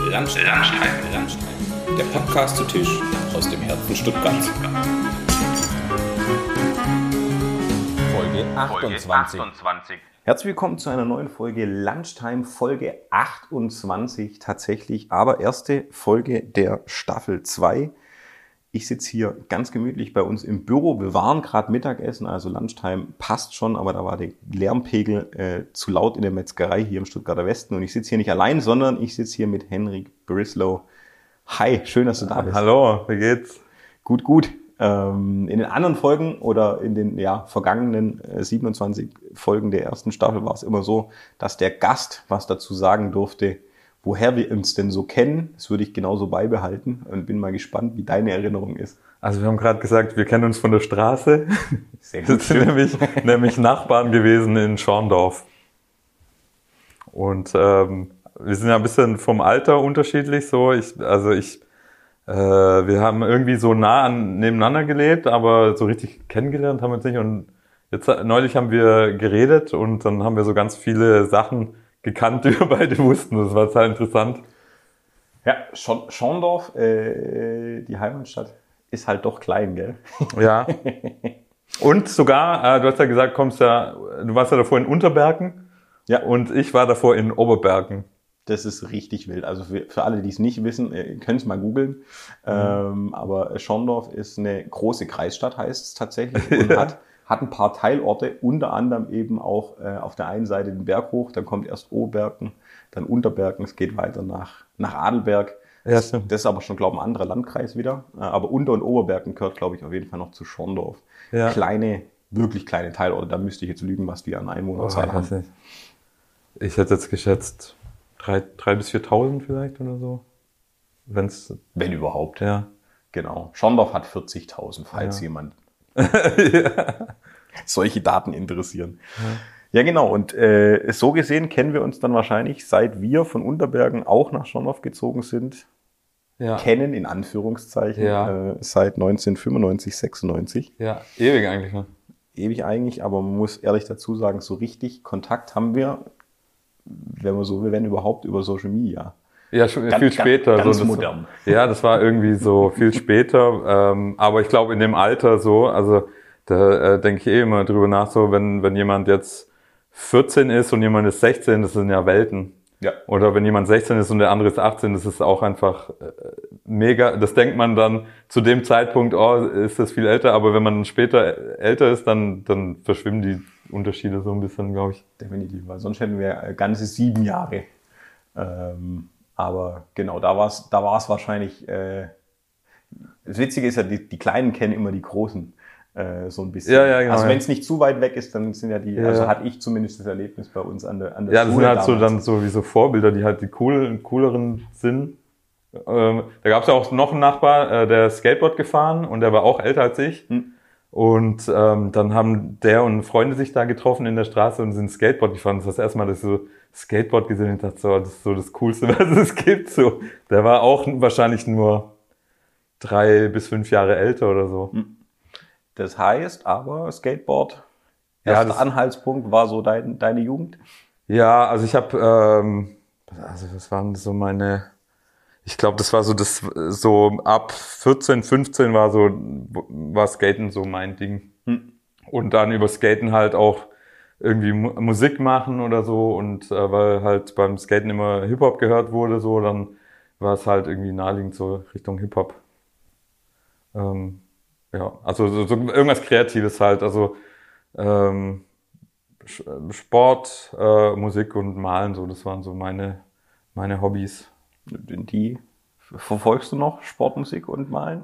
Landstein. Der Podcast zu Tisch aus dem Herzen Stuttgarts. Folge 28. Herzlich willkommen zu einer neuen Folge Lunchtime, Folge 28 tatsächlich, aber erste Folge der Staffel 2. Ich sitze hier ganz gemütlich bei uns im Büro. Wir waren gerade Mittagessen, also Lunchtime passt schon, aber da war der Lärmpegel zu laut in der Metzgerei hier im Stuttgarter Westen. Und ich sitze hier nicht allein, sondern ich sitze hier mit Henrik Brislow. Hi, schön, dass du da bist. Hallo, wie geht's? Gut. In den anderen Folgen oder in den vergangenen 27 Folgen der ersten Staffel war es immer so, dass der Gast was dazu sagen durfte, woher wir uns denn so kennen. Das würde ich genauso beibehalten und bin mal gespannt, wie deine Erinnerung ist. Also wir haben gerade gesagt, wir kennen uns von der Straße. Sehr gut. Das sind nämlich Nachbarn gewesen in Schorndorf. Und wir sind ja ein bisschen vom Alter unterschiedlich. So, wir haben irgendwie so nah nebeneinander gelebt, aber so richtig kennengelernt haben wir uns nicht. Und jetzt neulich haben wir geredet und dann haben wir so ganz viele Sachen gekannt, die wir beide wussten. Das war total interessant. Ja, Schorndorf, die Heimatstadt, ist halt doch klein, gell? Ja. Und sogar, du hast ja gesagt, du warst ja davor in Unterberken. Ja. Und ich war davor in Oberberken. Das ist richtig wild. Also für alle, die es nicht wissen, können es mal googeln. Aber Schorndorf ist eine große Kreisstadt, heißt es tatsächlich. Und hat ein paar Teilorte, unter anderem eben auch auf der einen Seite den Berg hoch, dann kommt erst Oberberken, dann Unterberken, es geht weiter nach Adelberg. Ja, das ist aber schon, glaube ich, ein anderer Landkreis wieder. Aber Unter- und Oberberken gehört, glaube ich, auf jeden Fall noch zu Schorndorf. Ja. Wirklich kleine Teilorte, da müsste ich jetzt lügen, was die an Einwohnerzahl haben. Ich hätte jetzt geschätzt 3.000 bis 4.000 vielleicht oder so. Wenn überhaupt. Ja. Genau. Schorndorf hat 40.000, falls jemand solche Daten interessieren. Ja, genau. Und so gesehen kennen wir uns dann wahrscheinlich, seit wir von Unterbergen auch nach Schorndorf gezogen sind, kennen in Anführungszeichen, seit 1995, 96. Ja, ewig eigentlich. Ne? Ewig eigentlich, aber man muss ehrlich dazu sagen, so richtig Kontakt haben wir, wenn man so will, wenn überhaupt, über Social Media. Ja, schon viel später. Ganz modern. Ja, das war irgendwie so viel später. Aber ich glaube, in dem Alter so, also da denke ich immer drüber nach, so wenn jemand jetzt 14 ist und jemand ist 16, das sind ja Welten. Ja. Oder wenn jemand 16 ist und der andere ist 18, das ist auch einfach mega. Das denkt man dann zu dem Zeitpunkt, ist das viel älter. Aber wenn man später älter ist, dann verschwimmen die Unterschiede so ein bisschen, glaube ich. Definitiv, weil sonst hätten wir ganze 7 Jahre. Aber genau, da war es wahrscheinlich, das Witzige ist ja, die Kleinen kennen immer die Großen so ein bisschen. Ja, genau, also wenn es nicht zu weit weg ist, dann sind also hatte ich zumindest das Erlebnis bei uns an der Schule. Ja, das sind halt so dann so wie so Vorbilder, die halt die cooleren sind. Da gab es ja auch noch einen Nachbar, der Skateboard gefahren und der war auch älter als ich. Und dann haben der und Freunde sich da getroffen in der Straße und sind Skateboard gefahren. Das war das erste Mal, dass ich so Skateboard gesehen und dachte, so, das ist so das Coolste, was es gibt. So, der war auch wahrscheinlich nur 3 bis 5 Jahre älter oder so. Das heißt aber, Skateboard, erster Anhaltspunkt war so deine Jugend? Ja, also ich habe, was waren so ich glaube, das war so ab 14, 15 war Skaten so mein Ding. Und dann über Skaten halt auch irgendwie Musik machen oder so und weil halt beim Skaten immer Hip-Hop gehört wurde, so, dann war es halt irgendwie naheliegend so Richtung Hip-Hop. Also so irgendwas Kreatives halt, also Sport, Musik und Malen, so, das waren so meine Hobbys. Die verfolgst du noch, Sportmusik und Malen?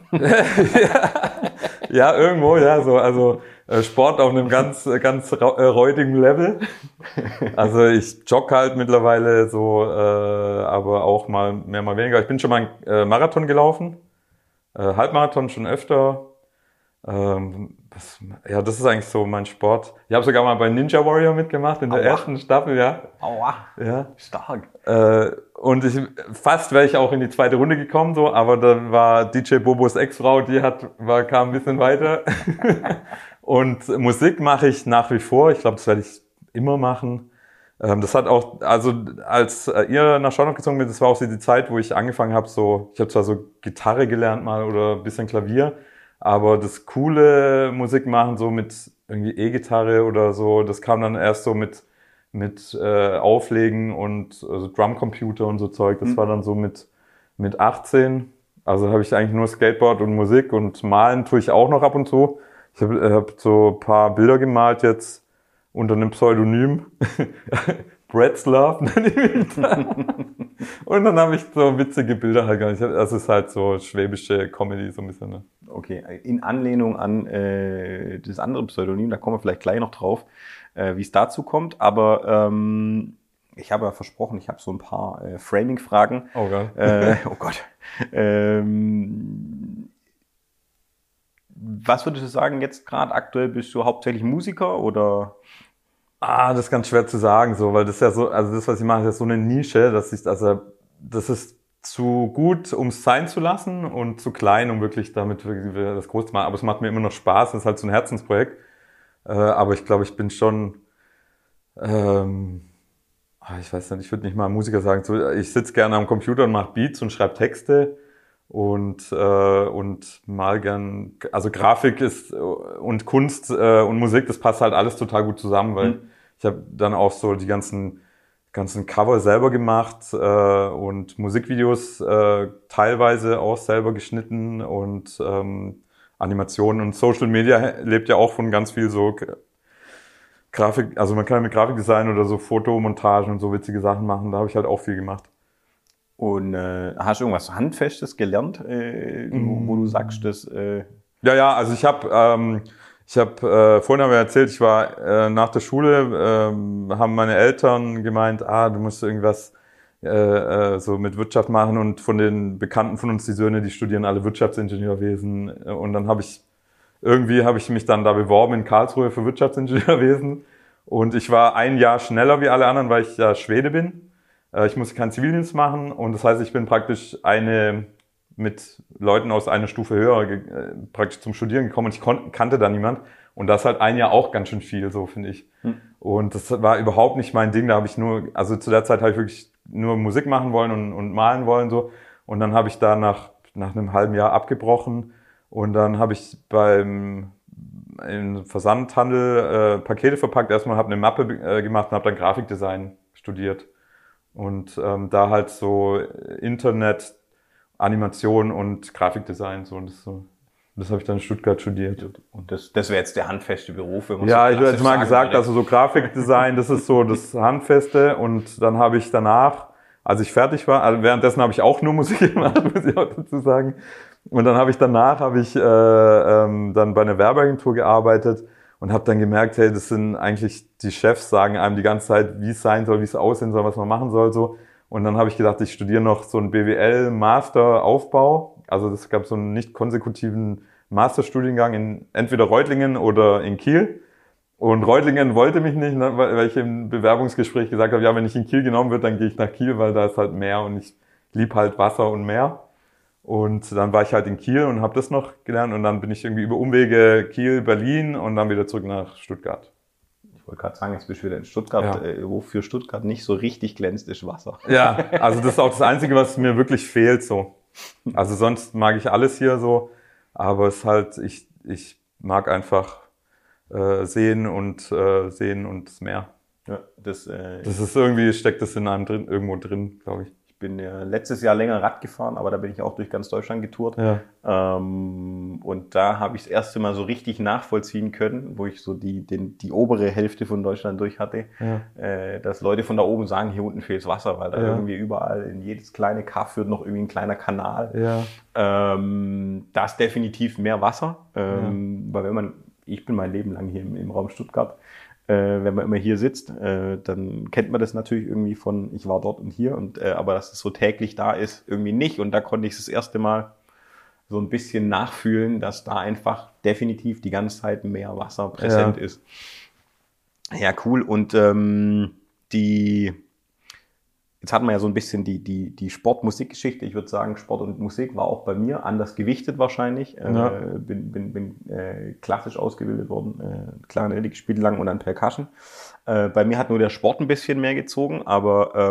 Ja, irgendwo, ja, so, also Sport auf einem ganz räudigen Level. Also ich jogge halt mittlerweile so, aber auch mal mehr, mal weniger. Ich bin schon mal einen Marathon gelaufen, Halbmarathon schon öfter. Das ist eigentlich so mein Sport. Ich habe sogar mal bei Ninja Warrior mitgemacht in der ersten Staffel, ja. Aua, ja. Stark. Und fast wäre ich auch in die zweite Runde gekommen, so, aber dann war DJ Bobos Ex-Frau, kam ein bisschen weiter. Und Musik mache ich nach wie vor. Ich glaube, das werde ich immer machen. Das hat auch, also als ihr nach Schorndorf gezogen seid, das war auch so die Zeit, wo ich angefangen habe, ich habe zwar so Gitarre gelernt mal oder ein bisschen Klavier, aber das coole Musik machen, so mit irgendwie E-Gitarre oder so, das kam dann erst so mit Auflegen und also Drumcomputer und so Zeug. Das war dann so mit 18. Also habe ich eigentlich nur Skateboard und Musik und malen tue ich auch noch ab und zu. Ich hab so ein paar Bilder gemalt jetzt unter einem Pseudonym. Brettslove nenne ich mich dann. Und dann habe ich so witzige Bilder halt gar nicht. Also es ist halt so schwäbische Comedy so ein bisschen. Ne? Okay, in Anlehnung an das andere Pseudonym, da kommen wir vielleicht gleich noch drauf, wie es dazu kommt. Aber ich habe ja versprochen, ich habe so ein paar Framing-Fragen. Oh Gott. Oh Gott. Was würdest du sagen jetzt gerade aktuell? Bist du hauptsächlich Musiker oder? Das ist ganz schwer zu sagen, so, weil das ist ja so, also das, was ich mache, ist ja so eine Nische, das ist zu gut, um es sein zu lassen und zu klein, um wirklich damit das groß zu machen. Aber es macht mir immer noch Spaß, das ist halt so ein Herzensprojekt. Aber ich glaube, ich bin schon, ich weiß nicht, ich würde nicht mal Musiker sagen. So, ich sitze gerne am Computer und mache Beats und schreibe Texte und mal gern, also Grafik ist und Kunst und Musik, das passt halt alles total gut zusammen, weil ich habe dann auch so die ganzen Cover selber gemacht und Musikvideos teilweise auch selber geschnitten und Animationen und Social Media lebt ja auch von ganz viel so Grafik, also man kann mit Grafikdesign oder so Fotomontagen und so witzige Sachen machen, da habe ich halt auch viel gemacht. Und hast du irgendwas Handfestes gelernt, wo du sagst, dass... Ja, also ich habe vorhin haben wir erzählt, ich war nach der Schule, haben meine Eltern gemeint, du musst irgendwas so mit Wirtschaft machen und von den Bekannten von uns, die Söhne, die studieren alle Wirtschaftsingenieurwesen und dann habe ich mich dann da beworben in Karlsruhe für Wirtschaftsingenieurwesen und ich war ein Jahr schneller wie alle anderen, weil ich ja Schwede bin. Ich musste keinen Zivildienst machen und das heißt, ich bin praktisch mit Leuten aus einer Stufe höher praktisch zum Studieren gekommen und ich kannte da niemand. Und das halt ein Jahr auch ganz schön viel, so finde ich. Und das war überhaupt nicht mein Ding. Da habe ich also zu der Zeit habe ich wirklich nur Musik machen wollen und malen wollen so. Und dann habe ich da nach einem halben Jahr abgebrochen und dann habe ich im Versandhandel Pakete verpackt. Erstmal habe eine Mappe gemacht und habe dann Grafikdesign studiert. Und da halt so Internet, Animation und Grafikdesign so und das habe ich dann in Stuttgart studiert. Und das wäre jetzt der handfeste Beruf, wenn man ja, so ich hätte jetzt mal gesagt, also so Grafikdesign, das ist so das Handfeste und dann habe ich danach, als ich fertig war, also währenddessen habe ich auch nur Musik gemacht, muss ich auch dazu sagen. Und dann habe ich dann bei einer Werbeagentur gearbeitet und habe dann gemerkt, hey, das sind eigentlich, die Chefs sagen einem die ganze Zeit, wie es sein soll, wie es aussehen soll, was man machen soll, so. Und dann habe ich gedacht, ich studiere noch so einen BWL-Master-Aufbau. Also es gab so einen nicht konsekutiven Masterstudiengang in entweder Reutlingen oder in Kiel. Und Reutlingen wollte mich nicht, ne, weil ich im Bewerbungsgespräch gesagt habe, ja, wenn ich in Kiel genommen wird, dann gehe ich nach Kiel, weil da ist halt Meer und ich lieb halt Wasser und Meer. Und dann war ich halt in Kiel und habe das noch gelernt und dann bin ich irgendwie über Umwege Kiel, Berlin und dann wieder zurück nach Stuttgart. Ich wollte gerade sagen, jetzt bist du wieder in Stuttgart, wofür Stuttgart nicht so richtig glänzt, ist Wasser. Ja, also das ist auch das Einzige, was mir wirklich fehlt so. Also sonst mag ich alles hier so, aber es ist halt, ich mag einfach sehen und das Meer. Ja, das ist irgendwie, steckt das in einem drin, irgendwo drin, glaube ich. Ich bin ja letztes Jahr länger Rad gefahren, aber da bin ich auch durch ganz Deutschland getourt. Ja. Und da habe ich das erste Mal so richtig nachvollziehen können, wo ich so die obere Hälfte von Deutschland durch hatte, dass Leute von da oben sagen, hier unten fehlt Wasser, weil da irgendwie überall in jedes kleine Kaff führt noch irgendwie ein kleiner Kanal. Ja. Da ist definitiv mehr Wasser, weil ich bin mein Leben lang hier im Raum Stuttgart. Wenn man immer hier sitzt, dann kennt man das natürlich irgendwie von, ich war dort und hier, aber dass es so täglich da ist, irgendwie nicht. Und da konnte ich das erste Mal so ein bisschen nachfühlen, dass da einfach definitiv die ganze Zeit mehr Wasser präsent ist. Ja, cool. Und jetzt Jetzt hatten wir ja so ein bisschen die Sport-Musik-Geschichte. Ich würde sagen, Sport und Musik war auch bei mir anders gewichtet wahrscheinlich. Ja. Bin klassisch ausgebildet worden, Klarinette gespielt lang und dann Percussion. Bei mir hat nur der Sport ein bisschen mehr gezogen, aber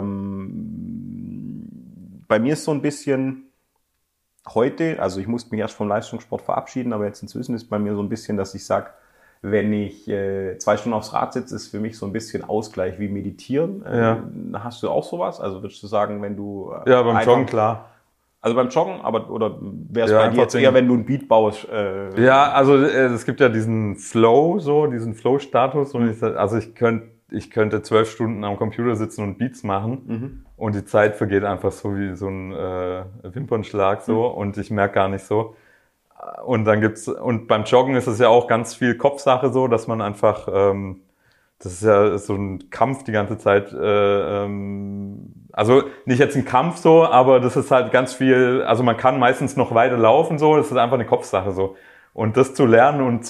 bei mir ist so ein bisschen heute, also ich musste mich erst vom Leistungssport verabschieden, aber jetzt inzwischen ist bei mir so ein bisschen, dass ich sage, wenn ich 2 Stunden aufs Rad sitze, ist für mich so ein bisschen Ausgleich wie Meditieren. Ja. Hast du auch sowas? Also würdest du sagen, wenn du... Ja, beim Joggen, klar. Also beim Joggen, oder wäre es Ja, bei dir jetzt eher, wenn du ein Beat baust? Ja, also es gibt ja diesen Flow, diesen Flow-Status. Und ich könnte 12 Stunden am Computer sitzen und Beats machen. Und die Zeit vergeht einfach so wie so ein Wimpernschlag so. Und ich merke gar nicht so. Und beim Joggen ist es ja auch ganz viel Kopfsache so, dass man einfach, das ist ja so ein Kampf die ganze Zeit, also nicht jetzt ein Kampf so, aber das ist halt ganz viel, also man kann meistens noch weiter laufen so, das ist einfach eine Kopfsache so. Und das zu lernen und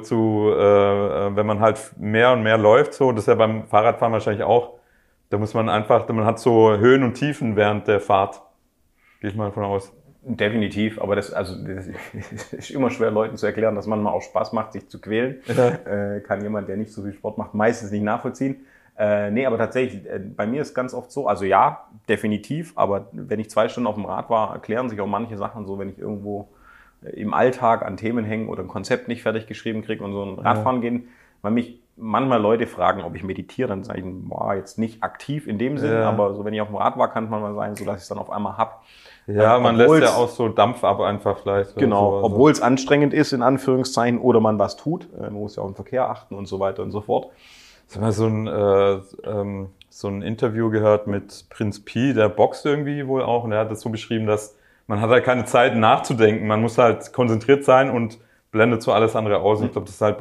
wenn man halt mehr und mehr läuft so, das ist ja beim Fahrradfahren wahrscheinlich auch, man hat so Höhen und Tiefen während der Fahrt, gehe ich mal davon aus. Definitiv, aber das ist immer schwer, Leuten zu erklären, dass manchmal auch Spaß macht, sich zu quälen. Ja. Kann jemand, der nicht so viel Sport macht, meistens nicht nachvollziehen. Nee, aber tatsächlich, bei mir ist ganz oft so, also ja, definitiv, aber wenn ich 2 Stunden auf dem Rad war, erklären sich auch manche Sachen so, wenn ich irgendwo im Alltag an Themen hänge oder ein Konzept nicht fertig geschrieben kriege und so ein Radfahren gehen, weil mich manchmal Leute fragen, ob ich meditiere, dann sage ich, boah, jetzt nicht aktiv in dem Sinn, aber so wenn ich auf dem Rad war, kann es manchmal sein, so dass ich es dann auf einmal hab. Ja, man lässt ja auch so Dampf ab einfach vielleicht. Genau, so, obwohl es anstrengend ist, in Anführungszeichen, oder man was tut. Man muss ja auch im Verkehr achten und so weiter und so fort. Ich habe mal so ein Interview gehört mit Prinz Pi, der boxt irgendwie wohl auch. Und der hat das so beschrieben, dass man hat halt keine Zeit nachzudenken. Man muss halt konzentriert sein und blendet so alles andere aus. Ich glaube, das ist halt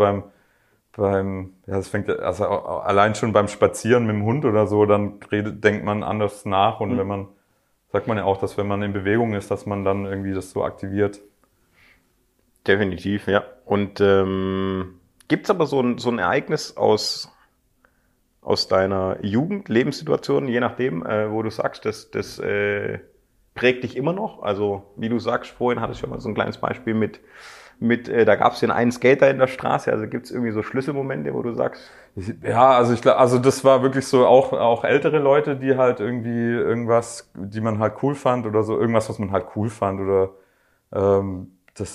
das fängt also allein schon beim Spazieren mit dem Hund oder so, dann denkt man anders nach. Und sagt man ja auch, dass wenn man in Bewegung ist, dass man dann irgendwie das so aktiviert. Definitiv, ja. Und gibt's aber so ein Ereignis aus deiner Jugend, Lebenssituation, je nachdem, wo du sagst, das prägt dich immer noch? Also wie du sagst, vorhin hattest du ja mal so ein kleines Beispiel mit da gab's den einen Skater in der Straße, also gibt's irgendwie so Schlüsselmomente, wo du sagst? Ja, also ich glaube, also das war wirklich so auch ältere Leute, die halt irgendwie irgendwas, die man halt cool fand oder so, irgendwas, was man halt cool fand oder und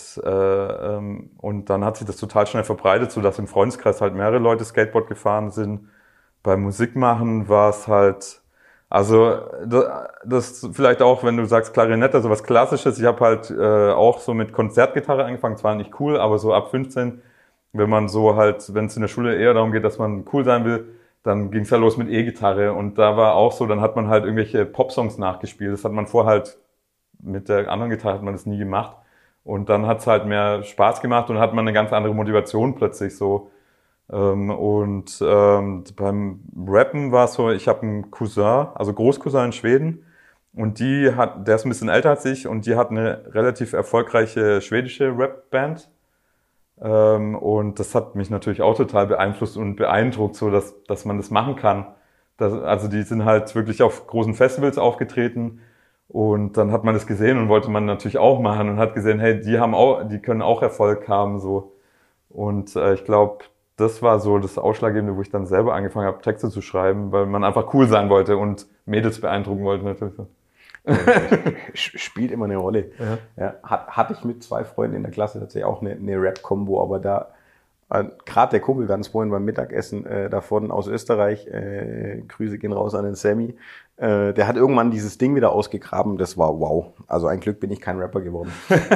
dann hat sich das total schnell verbreitet, so dass im Freundeskreis halt mehrere Leute Skateboard gefahren sind. Beim Musikmachen war es halt, also das vielleicht auch, wenn du sagst Klarinette, so was Klassisches. Ich habe halt auch so mit Konzertgitarre angefangen, zwar nicht cool, aber so ab 15, wenn man so halt, wenn es in der Schule eher darum geht, dass man cool sein will, dann ging es ja los mit E-Gitarre und da war auch so, dann hat man halt irgendwelche Popsongs nachgespielt. Das hat man vorher halt, mit der anderen Gitarre hat man das nie gemacht und dann hat es halt mehr Spaß gemacht und hat man eine ganz andere Motivation plötzlich so. Beim Rappen war es so, ich habe einen Cousin, also Großcousin in Schweden und der ist ein bisschen älter als ich und die hat eine relativ erfolgreiche schwedische Rap-Band und das hat mich natürlich auch total beeinflusst und beeindruckt, so dass man das machen kann. Also die sind halt wirklich auf großen Festivals aufgetreten und dann hat man das gesehen und wollte man natürlich auch machen und hat gesehen, hey, die können auch Erfolg haben so und ich glaube, das war so das Ausschlaggebende, wo ich dann selber angefangen habe, Texte zu schreiben, weil man einfach cool sein wollte und Mädels beeindrucken wollte natürlich. Spielt immer eine Rolle. Ja, hatte ich mit 2 Freunden in der Klasse tatsächlich auch eine Rap-Kombo, aber da gerade der Kumpel ganz vorhin beim Mittagessen davon aus Österreich, Grüße gehen raus an den Sammy, der hat irgendwann dieses Ding wieder ausgegraben, das war wow. Also ein Glück bin ich kein Rapper geworden.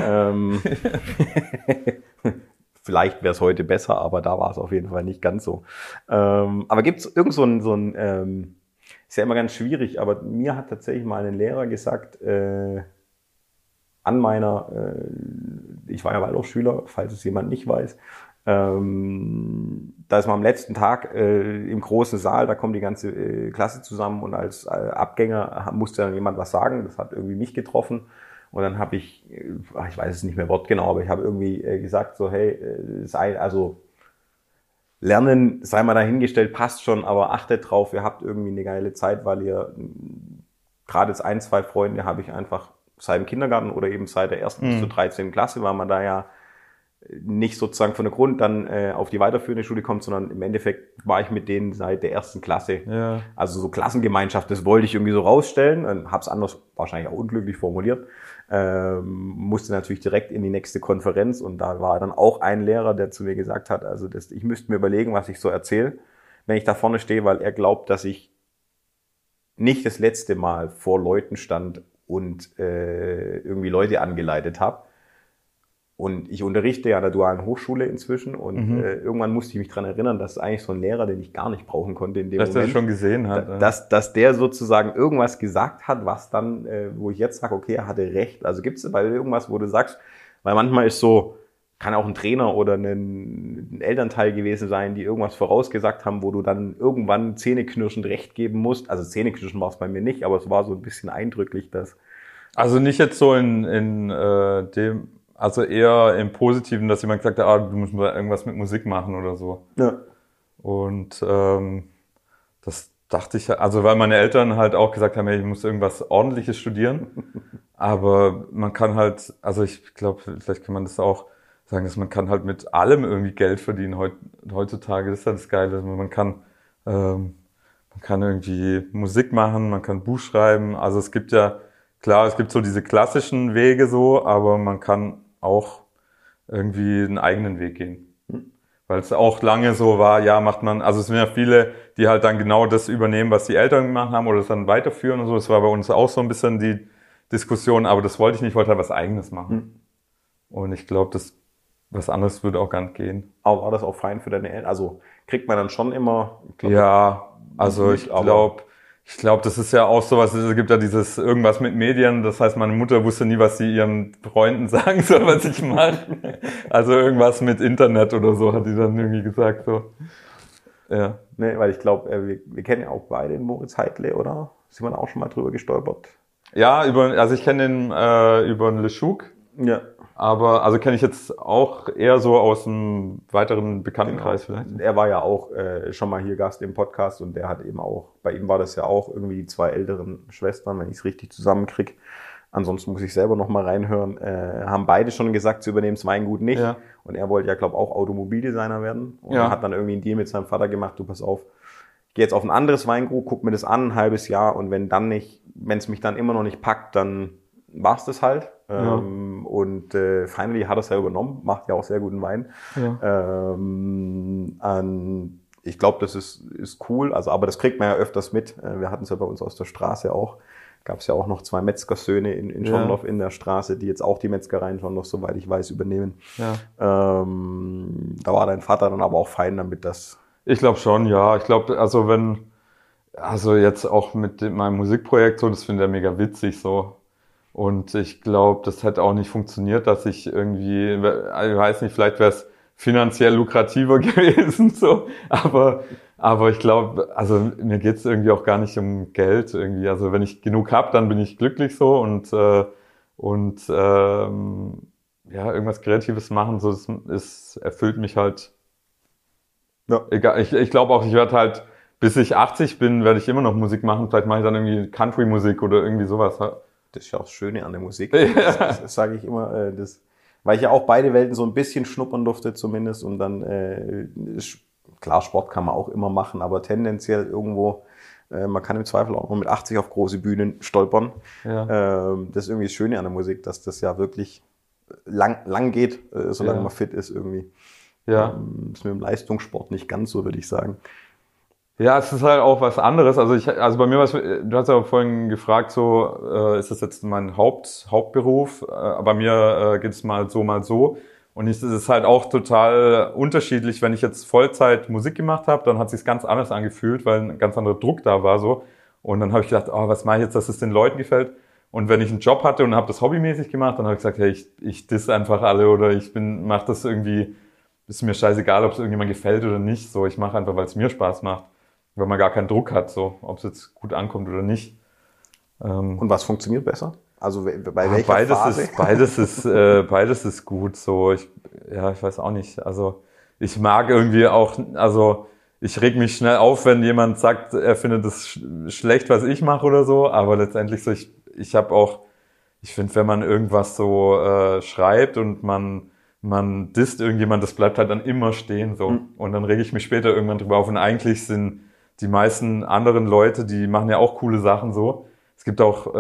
Vielleicht wäre es heute besser, aber da war es auf jeden Fall nicht ganz so. Aber gibt es irgend so ein ist ja immer ganz schwierig, aber mir hat tatsächlich mal ein Lehrer gesagt, ich war ja Waldorfschüler, falls es jemand nicht weiß, da ist man am letzten Tag im großen Saal, da kommt die ganze Klasse zusammen und als Abgänger musste dann jemand was sagen, das hat irgendwie mich getroffen. Und dann habe ich weiß es nicht mehr wortgenau, aber ich habe irgendwie gesagt so, hey, Lernen, sei mal dahingestellt, passt schon, aber achtet drauf, ihr habt irgendwie eine geile Zeit, weil ihr gerade jetzt 1, 2 Freunde habe ich einfach seit dem Kindergarten oder eben seit der 1. bis zur 13. Klasse, weil man da ja nicht sozusagen von der Grund dann auf die weiterführende Schule kommt, sondern im Endeffekt war ich mit denen seit der 1. Klasse. Ja. Also so Klassengemeinschaft, das wollte ich irgendwie so rausstellen. Habe es anders, wahrscheinlich auch unglücklich formuliert. Musste natürlich direkt in die nächste Konferenz und da war dann auch ein Lehrer, der zu mir gesagt hat, also ich müsste mir überlegen, was ich so erzähle, wenn ich da vorne stehe, weil er glaubt, dass ich nicht das letzte Mal vor Leuten stand und irgendwie Leute angeleitet habe. Und ich unterrichte ja an der dualen Hochschule inzwischen und irgendwann musste ich mich dran erinnern, dass eigentlich so ein Lehrer, den ich gar nicht brauchen konnte in dem Moment, dass er schon gesehen hat, dass der sozusagen irgendwas gesagt hat, was dann, wo ich jetzt sage, okay, er hatte recht. Also gibt es bei irgendwas, wo du sagst, weil manchmal ist so, kann auch ein Trainer oder ein Elternteil gewesen sein, die irgendwas vorausgesagt haben, wo du dann irgendwann zähneknirschend recht geben musst. Also zähneknirschend war es bei mir nicht, aber es war so ein bisschen eindrücklich, dass... Also nicht jetzt so in dem... Also eher im Positiven, dass jemand gesagt hat, du musst mal irgendwas mit Musik machen oder so. Ja. Und das dachte ich, also weil meine Eltern halt auch gesagt haben, hey, ich muss irgendwas Ordentliches studieren. Aber man kann halt, also ich glaube, vielleicht kann man das auch sagen, dass man kann halt mit allem irgendwie Geld verdienen heutzutage. Das ist halt das Geile. Man kann irgendwie Musik machen, man kann Buch schreiben. Also es gibt ja, klar, es gibt so diese klassischen Wege so, aber man kann auch irgendwie einen eigenen Weg gehen. Weil es auch lange so war, ja, macht man, also es sind ja viele, die halt dann genau das übernehmen, was die Eltern gemacht haben oder das dann weiterführen und so. Das war bei uns auch so ein bisschen die Diskussion, aber das wollte ich nicht, ich wollte halt was Eigenes machen. Und ich glaube, was anderes würde auch gar nicht gehen. Aber war das auch fein für deine Eltern? Also kriegt man dann schon immer... Ja, also ich glaube, das ist ja auch sowas, es gibt ja dieses irgendwas mit Medien, das heißt, meine Mutter wusste nie, was sie ihren Freunden sagen soll, was ich mache. Also irgendwas mit Internet oder so, hat die dann irgendwie gesagt, so. Ja. Nee, weil ich glaube, wir kennen ja auch beide den Moritz Heidle, oder? Sind wir da auch schon mal drüber gestolpert? Ja, also ich kenne den über den LeShook. Ja. Aber, also kenne ich jetzt auch eher so aus einem weiteren Bekanntenkreis vielleicht. Er war ja auch schon mal hier Gast im Podcast und der hat eben auch, bei ihm war das ja auch irgendwie die 2 älteren Schwestern, wenn ich es richtig zusammenkriege. Ansonsten muss ich selber noch mal reinhören. Haben beide schon gesagt, sie übernehmen das Weingut nicht. Ja. Und er wollte ja, glaube ich, auch Automobildesigner werden. Und hat dann irgendwie einen Deal mit seinem Vater gemacht, du pass auf, geh jetzt auf ein anderes Weingut, guck mir das an, ein halbes Jahr und wenn es mich dann immer noch nicht packt, dann war's das halt. Ja. Und finally hat er es ja übernommen, macht ja auch sehr guten Wein. Ja. Ich glaube, das ist cool, also aber das kriegt man ja öfters mit. Wir hatten es ja bei uns aus der Straße auch. Gab es ja auch noch 2 Metzgersöhne in Schondorf in der Straße, die jetzt auch die Metzgereien schon noch, soweit ich weiß, übernehmen. Ja. Da war dein Vater dann aber auch fein damit, dass... Ich glaube schon, ja. Ich glaube, also jetzt auch mit meinem Musikprojekt so, das finde ich mega witzig so. Und ich glaube, das hätte auch nicht funktioniert, dass ich irgendwie, ich weiß nicht, vielleicht wäre es finanziell lukrativer gewesen, so. Aber ich glaube, also mir geht's irgendwie auch gar nicht um Geld irgendwie. Also wenn ich genug hab, dann bin ich glücklich so und irgendwas Kreatives machen, so das erfüllt mich halt. Ja. Egal, ich glaube auch, ich werde halt, bis ich 80 bin, werde ich immer noch Musik machen. Vielleicht mache ich dann irgendwie Country-Musik oder irgendwie sowas. Das ist ja auch das Schöne an der Musik. Das sage ich immer, weil ich ja auch beide Welten so ein bisschen schnuppern durfte zumindest und dann, klar, Sport kann man auch immer machen, aber tendenziell irgendwo, man kann im Zweifel auch noch mit 80 auf große Bühnen stolpern. Ja. Das ist irgendwie das Schöne an der Musik, dass das ja wirklich lang geht, solange man fit ist irgendwie. Ja. Ist mit dem Leistungssport nicht ganz so, würde ich sagen. Ja, es ist halt auch was anderes. Also bei mir war es, du hast ja vorhin gefragt, so, ist das jetzt mein Hauptberuf? Bei mir geht es mal so. Und es ist halt auch total unterschiedlich. Wenn ich jetzt Vollzeit Musik gemacht habe, dann hat es sich ganz anders angefühlt, weil ein ganz anderer Druck da war so. Und dann habe ich gedacht, was mache ich jetzt, dass es den Leuten gefällt? Und wenn ich einen Job hatte und habe das hobbymäßig gemacht, dann habe ich gesagt, hey, ich diss einfach alle oder mache das irgendwie, ist mir scheißegal, ob es irgendjemand gefällt oder nicht. So, ich mache einfach, weil es mir Spaß macht. Weil man gar keinen Druck hat, so, ob es jetzt gut ankommt oder nicht. Und was funktioniert besser? Also bei welcher Phase? Beides ist gut. So, ich weiß auch nicht. Also ich mag irgendwie auch, also ich reg mich schnell auf, wenn jemand sagt, er findet es schlecht, was ich mache oder so, aber letztendlich so, ich finde, wenn man irgendwas so schreibt und man disst irgendjemand, das bleibt halt dann immer stehen so. Und dann rege ich mich später irgendwann drüber auf. Und eigentlich sind die meisten anderen Leute, die machen ja auch coole Sachen so. Es gibt auch,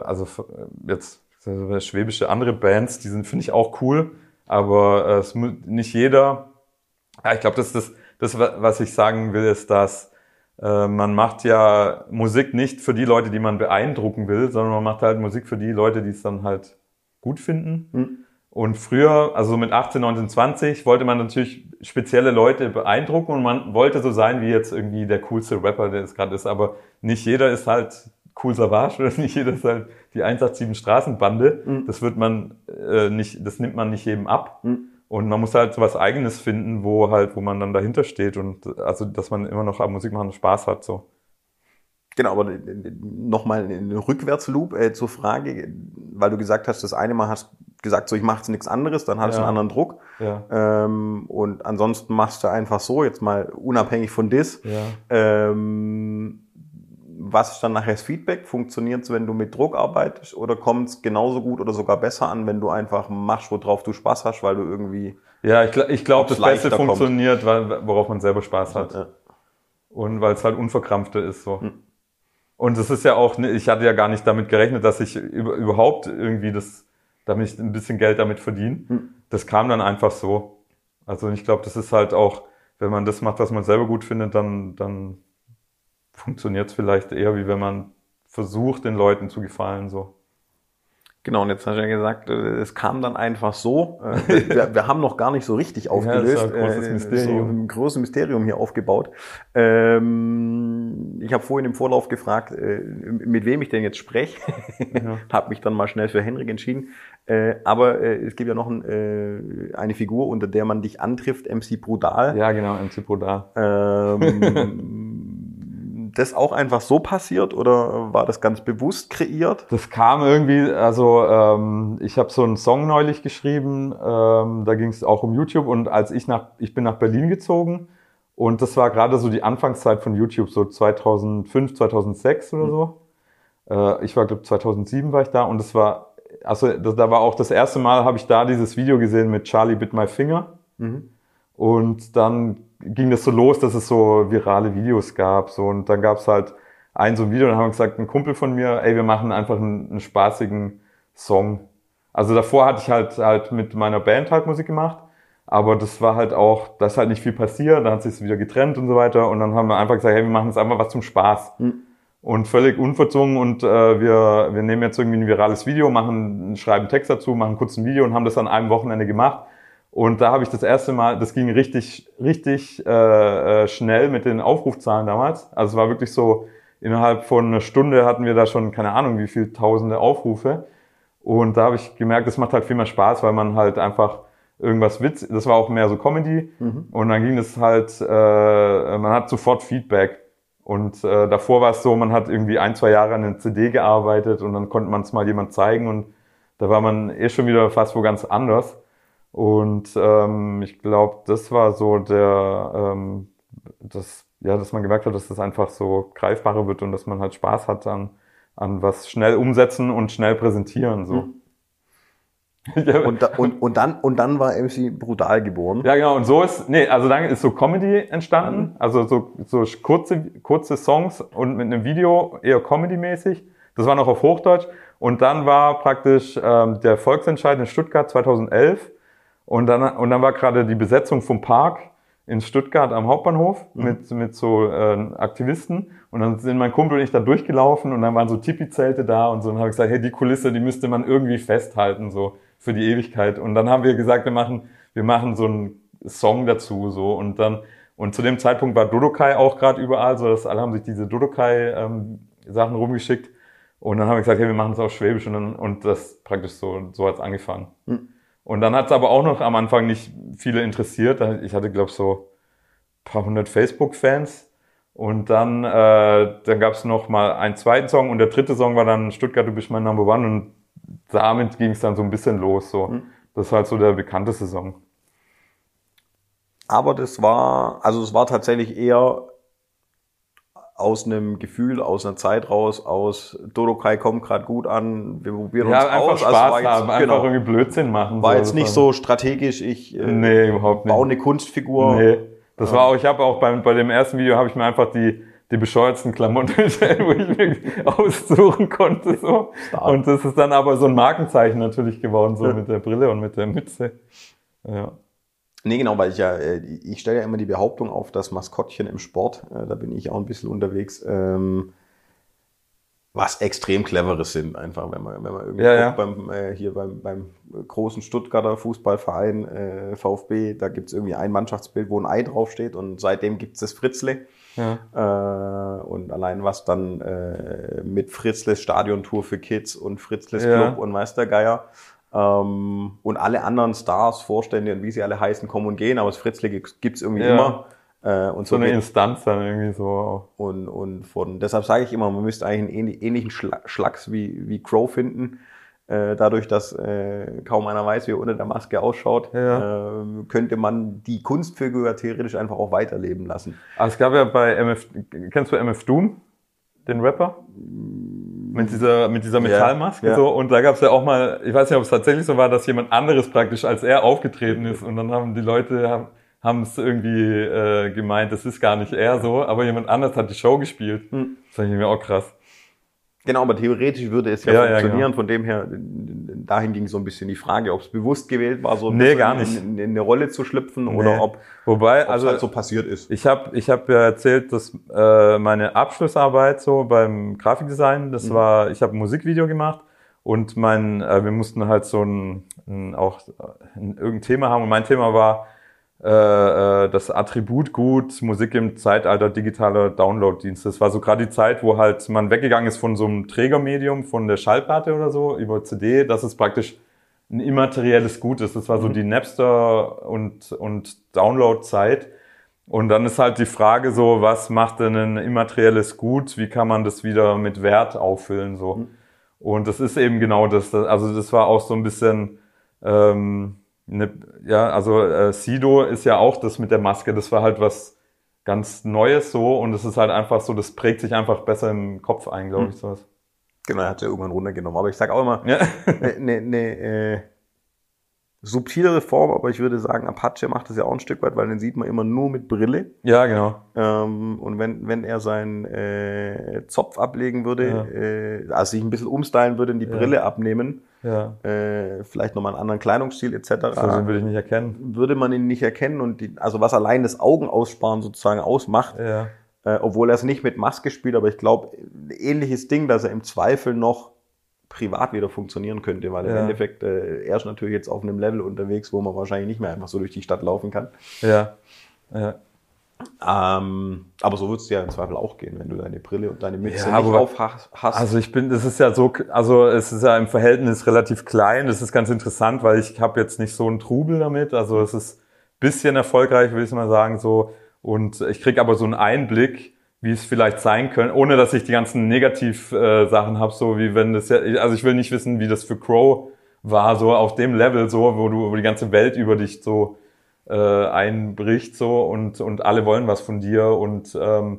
jetzt schwäbische andere Bands, die finde ich auch cool, aber nicht jeder. Ja, ich glaube, das, was ich sagen will, ist, dass man macht ja Musik nicht für die Leute, die man beeindrucken will, sondern man macht halt Musik für die Leute, die es dann halt gut finden. Und früher, also mit 18, 19, 20, wollte man natürlich spezielle Leute beeindrucken und man wollte so sein wie jetzt irgendwie der coolste Rapper, der es gerade ist. Aber nicht jeder ist halt Kool Savas oder nicht jeder ist halt die 187 Straßenbande. Das nimmt man nicht jedem ab. Und man muss halt so was Eigenes finden, wo man dann dahinter steht und also, dass man immer noch am Musik machen Spaß hat, so. Genau, aber nochmal einen Rückwärtsloop zur Frage, weil du gesagt hast, das eine Mal hast gesagt, so ich mache jetzt nichts anderes, dann hast du einen anderen Druck. Ja. Und ansonsten machst du einfach so, jetzt mal unabhängig von das. Ja. Was ist dann nachher das Feedback? Funktioniert es, wenn du mit Druck arbeitest oder kommt es genauso gut oder sogar besser an, wenn du einfach machst, worauf du Spaß hast, weil du irgendwie... Ja, ich glaube, das Beste funktioniert, worauf man selber Spaß hat. Ja. Und weil es halt unverkrampfter ist so. Und das ist ja auch, ich hatte ja gar nicht damit gerechnet, dass ich überhaupt irgendwie damit ich ein bisschen Geld damit verdiene. Das kam dann einfach so. Also ich glaube, das ist halt auch, wenn man das macht, was man selber gut findet, dann funktioniert es vielleicht eher, wie wenn man versucht, den Leuten zu gefallen, so. Genau, und jetzt hast du ja gesagt, es kam dann einfach so. Wir haben noch gar nicht so richtig aufgelöst. Ja, das war ein großes Mysterium. So ein großes Mysterium hier aufgebaut. Ich habe vorhin im Vorlauf gefragt, mit wem ich denn jetzt spreche. Ja. Habe mich dann mal schnell für Henrik entschieden. Aber es gibt ja noch eine Figur, unter der man dich antrifft, MC Brutal. Ja, genau, MC Brutal. Das auch einfach so passiert oder war das ganz bewusst kreiert? Das kam irgendwie, also ich habe so einen Song neulich geschrieben, da ging es auch um YouTube und ich bin nach Berlin gezogen und das war gerade so die Anfangszeit von YouTube, so 2005, 2006 oder so. Ich war, glaube 2007 war ich da und da war auch das erste Mal, habe ich da dieses Video gesehen mit Charlie Bit My Finger. Und dann ging das so los, dass es so virale Videos gab. So, und dann gab es halt so ein Video, dann haben wir gesagt, ein Kumpel von mir, wir machen einfach einen spaßigen Song. Also davor hatte ich halt mit meiner Band halt Musik gemacht, aber das war halt auch, da ist halt nicht viel passiert, dann hat sich wieder getrennt und so weiter. Und dann haben wir einfach gesagt, wir machen jetzt einfach was zum Spaß. Und völlig unverzwungen und wir nehmen jetzt irgendwie ein virales Video, schreiben Text dazu, machen kurz ein Video und haben das an einem Wochenende gemacht. Und da habe ich das erste Mal, das ging richtig schnell mit den Aufrufzahlen damals. Also es war wirklich so, innerhalb von einer Stunde hatten wir da schon, keine Ahnung, wie viele tausende Aufrufe. Und da habe ich gemerkt, das macht halt viel mehr Spaß, weil man halt einfach irgendwas das war auch mehr so Comedy. Und dann ging es halt, man hat sofort Feedback. Und davor war es so, man hat irgendwie 1-2 Jahre an einer CD gearbeitet und dann konnte man es mal jemand zeigen und da war man schon wieder fast wo ganz anders. Und ich glaube, das war so dass man gemerkt hat, dass das einfach so greifbarer wird und dass man halt Spaß hat an was schnell umsetzen und schnell präsentieren. So. Und dann war MC Brutal geboren. Ja, genau. Und dann ist so Comedy entstanden. Also so kurze Songs und mit einem Video eher Comedy-mäßig. Das war noch auf Hochdeutsch. Und dann war praktisch der Volksentscheid in Stuttgart 2011. Und dann war gerade die Besetzung vom Park in Stuttgart am Hauptbahnhof mit so Aktivisten. Und dann sind mein Kumpel und ich da durchgelaufen und dann waren so Tipi-Zelte da und so. Und dann habe ich gesagt, hey, die Kulisse, die müsste man irgendwie festhalten, so für die Ewigkeit. Und dann haben wir gesagt, wir machen so einen Song dazu, so. Und zu dem Zeitpunkt war Dodokai auch gerade überall, so dass alle haben sich diese Dodokai Sachen rumgeschickt. Und dann haben wir gesagt, hey, wir machen es auf Schwäbisch und das praktisch so hat's angefangen. Und dann hat es aber auch noch am Anfang nicht viele interessiert. Ich hatte, glaube ich, so ein paar hundert Facebook-Fans. Und dann gab es noch mal einen zweiten Song und der dritte Song war dann Stuttgart, du bist mein Number One. Und damit ging es dann so ein bisschen los. So. Das ist halt so der bekannteste Song. Aber es war tatsächlich eher aus einem Gefühl, aus einer Zeit raus, aus Dodokai kommt gerade gut an, wir probieren uns einfach aus. Spaß haben, einfach irgendwie Blödsinn machen. War jetzt nicht so strategisch, nee, überhaupt nicht. Baue eine Kunstfigur. Nee, das war auch, ich habe auch bei dem ersten Video habe ich mir einfach die bescheuertsten Klamotten bestellt, wo ich mir aussuchen konnte, so. Stark. Und das ist dann aber so ein Markenzeichen natürlich geworden, so mit der Brille und mit der Mütze. Ja. Nee, genau, weil ich stelle ja immer die Behauptung auf, das Maskottchen im Sport, da bin ich auch ein bisschen unterwegs, was extrem Cleveres sind, einfach, wenn man irgendwie guckt, beim großen Stuttgarter Fußballverein VfB, da gibt's irgendwie ein Mannschaftsbild, wo ein Ei draufsteht und seitdem gibt's das Fritzle. Ja. Und allein was dann mit Fritzles Stadiontour für Kids und Fritzles Club und weiß der Geier. Und alle anderen Stars, Vorstände und wie sie alle heißen, kommen und gehen, aber das Fritzle gibt's irgendwie immer. Und so eine Instanz dann irgendwie so. Und deshalb sage ich immer, man müsste eigentlich einen ähnlichen Schlacks wie Crow finden. Dadurch, dass kaum einer weiß, wie er unter der Maske ausschaut, könnte man die Kunstfigur theoretisch einfach auch weiterleben lassen. Also es gab ja bei kennst du MF Doom, den Rapper? Mit dieser Metallmaske so. Und da gab es ja auch mal, ich weiß nicht, ob es tatsächlich so war, dass jemand anderes praktisch als er aufgetreten ist. Und dann haben die Leute haben es irgendwie gemeint, das ist gar nicht er so, aber jemand anders hat die Show gespielt. Das fand ich mir auch krass. Genau, aber theoretisch würde es funktionieren. Genau. Von dem her, dahin ging so ein bisschen die Frage, ob es bewusst gewählt war, so gar nicht. In eine Rolle zu schlüpfen oder ob es halt so passiert ist. Ich hab ja erzählt, dass meine Abschlussarbeit so beim Grafikdesign, das war, ich habe ein Musikvideo gemacht und wir mussten halt so irgendein Thema haben und mein Thema war das Attributgut Musik im Zeitalter digitaler Download-Dienste. Das war so gerade die Zeit, wo halt man weggegangen ist von so einem Trägermedium, von der Schallplatte oder so, über CD, dass es praktisch ein immaterielles Gut ist. Das war so die Napster- und Download-Zeit. Und dann ist halt die Frage so, was macht denn ein immaterielles Gut? Wie kann man das wieder mit Wert auffüllen, so? Und das ist eben genau das. Also das war auch so ein bisschen, Sido ist ja auch das mit der Maske, das war halt was ganz Neues so und es ist halt einfach so, das prägt sich einfach besser im Kopf ein, glaube ich, sowas. Genau, er hat ja irgendwann runtergenommen, aber ich sag auch immer, eine subtilere Form, aber ich würde sagen, Apache macht das ja auch ein Stück weit, weil den sieht man immer nur mit Brille. Ja, genau. Und wenn er seinen Zopf ablegen würde, also sich ein bisschen umstylen würde und die Brille abnehmen, vielleicht nochmal einen anderen Kleidungsstil etc. So den würde ich nicht erkennen. Würde man ihn nicht erkennen und also was allein das Augenausparen sozusagen ausmacht, obwohl er es nicht mit Maske spielt, aber ich glaube, ein ähnliches Ding, dass er im Zweifel noch privat wieder funktionieren könnte, weil im Endeffekt er ist natürlich jetzt auf einem Level unterwegs, wo man wahrscheinlich nicht mehr einfach so durch die Stadt laufen kann. Aber so wird es ja im Zweifel auch gehen, wenn du deine Brille und deine Mütze nicht auf hast. Also es ist ja im Verhältnis relativ klein, das ist ganz interessant, weil ich habe jetzt nicht so einen Trubel damit, also es ist ein bisschen erfolgreich, will ich mal sagen, so, und ich kriege aber so einen Einblick, wie es vielleicht sein könnte, ohne dass ich die ganzen Negativ-Sachen habe, so wie wenn das also ich will nicht wissen, wie das für Crow war, so auf dem Level, so, wo die ganze Welt über dich so einbricht, so, und alle wollen was von dir und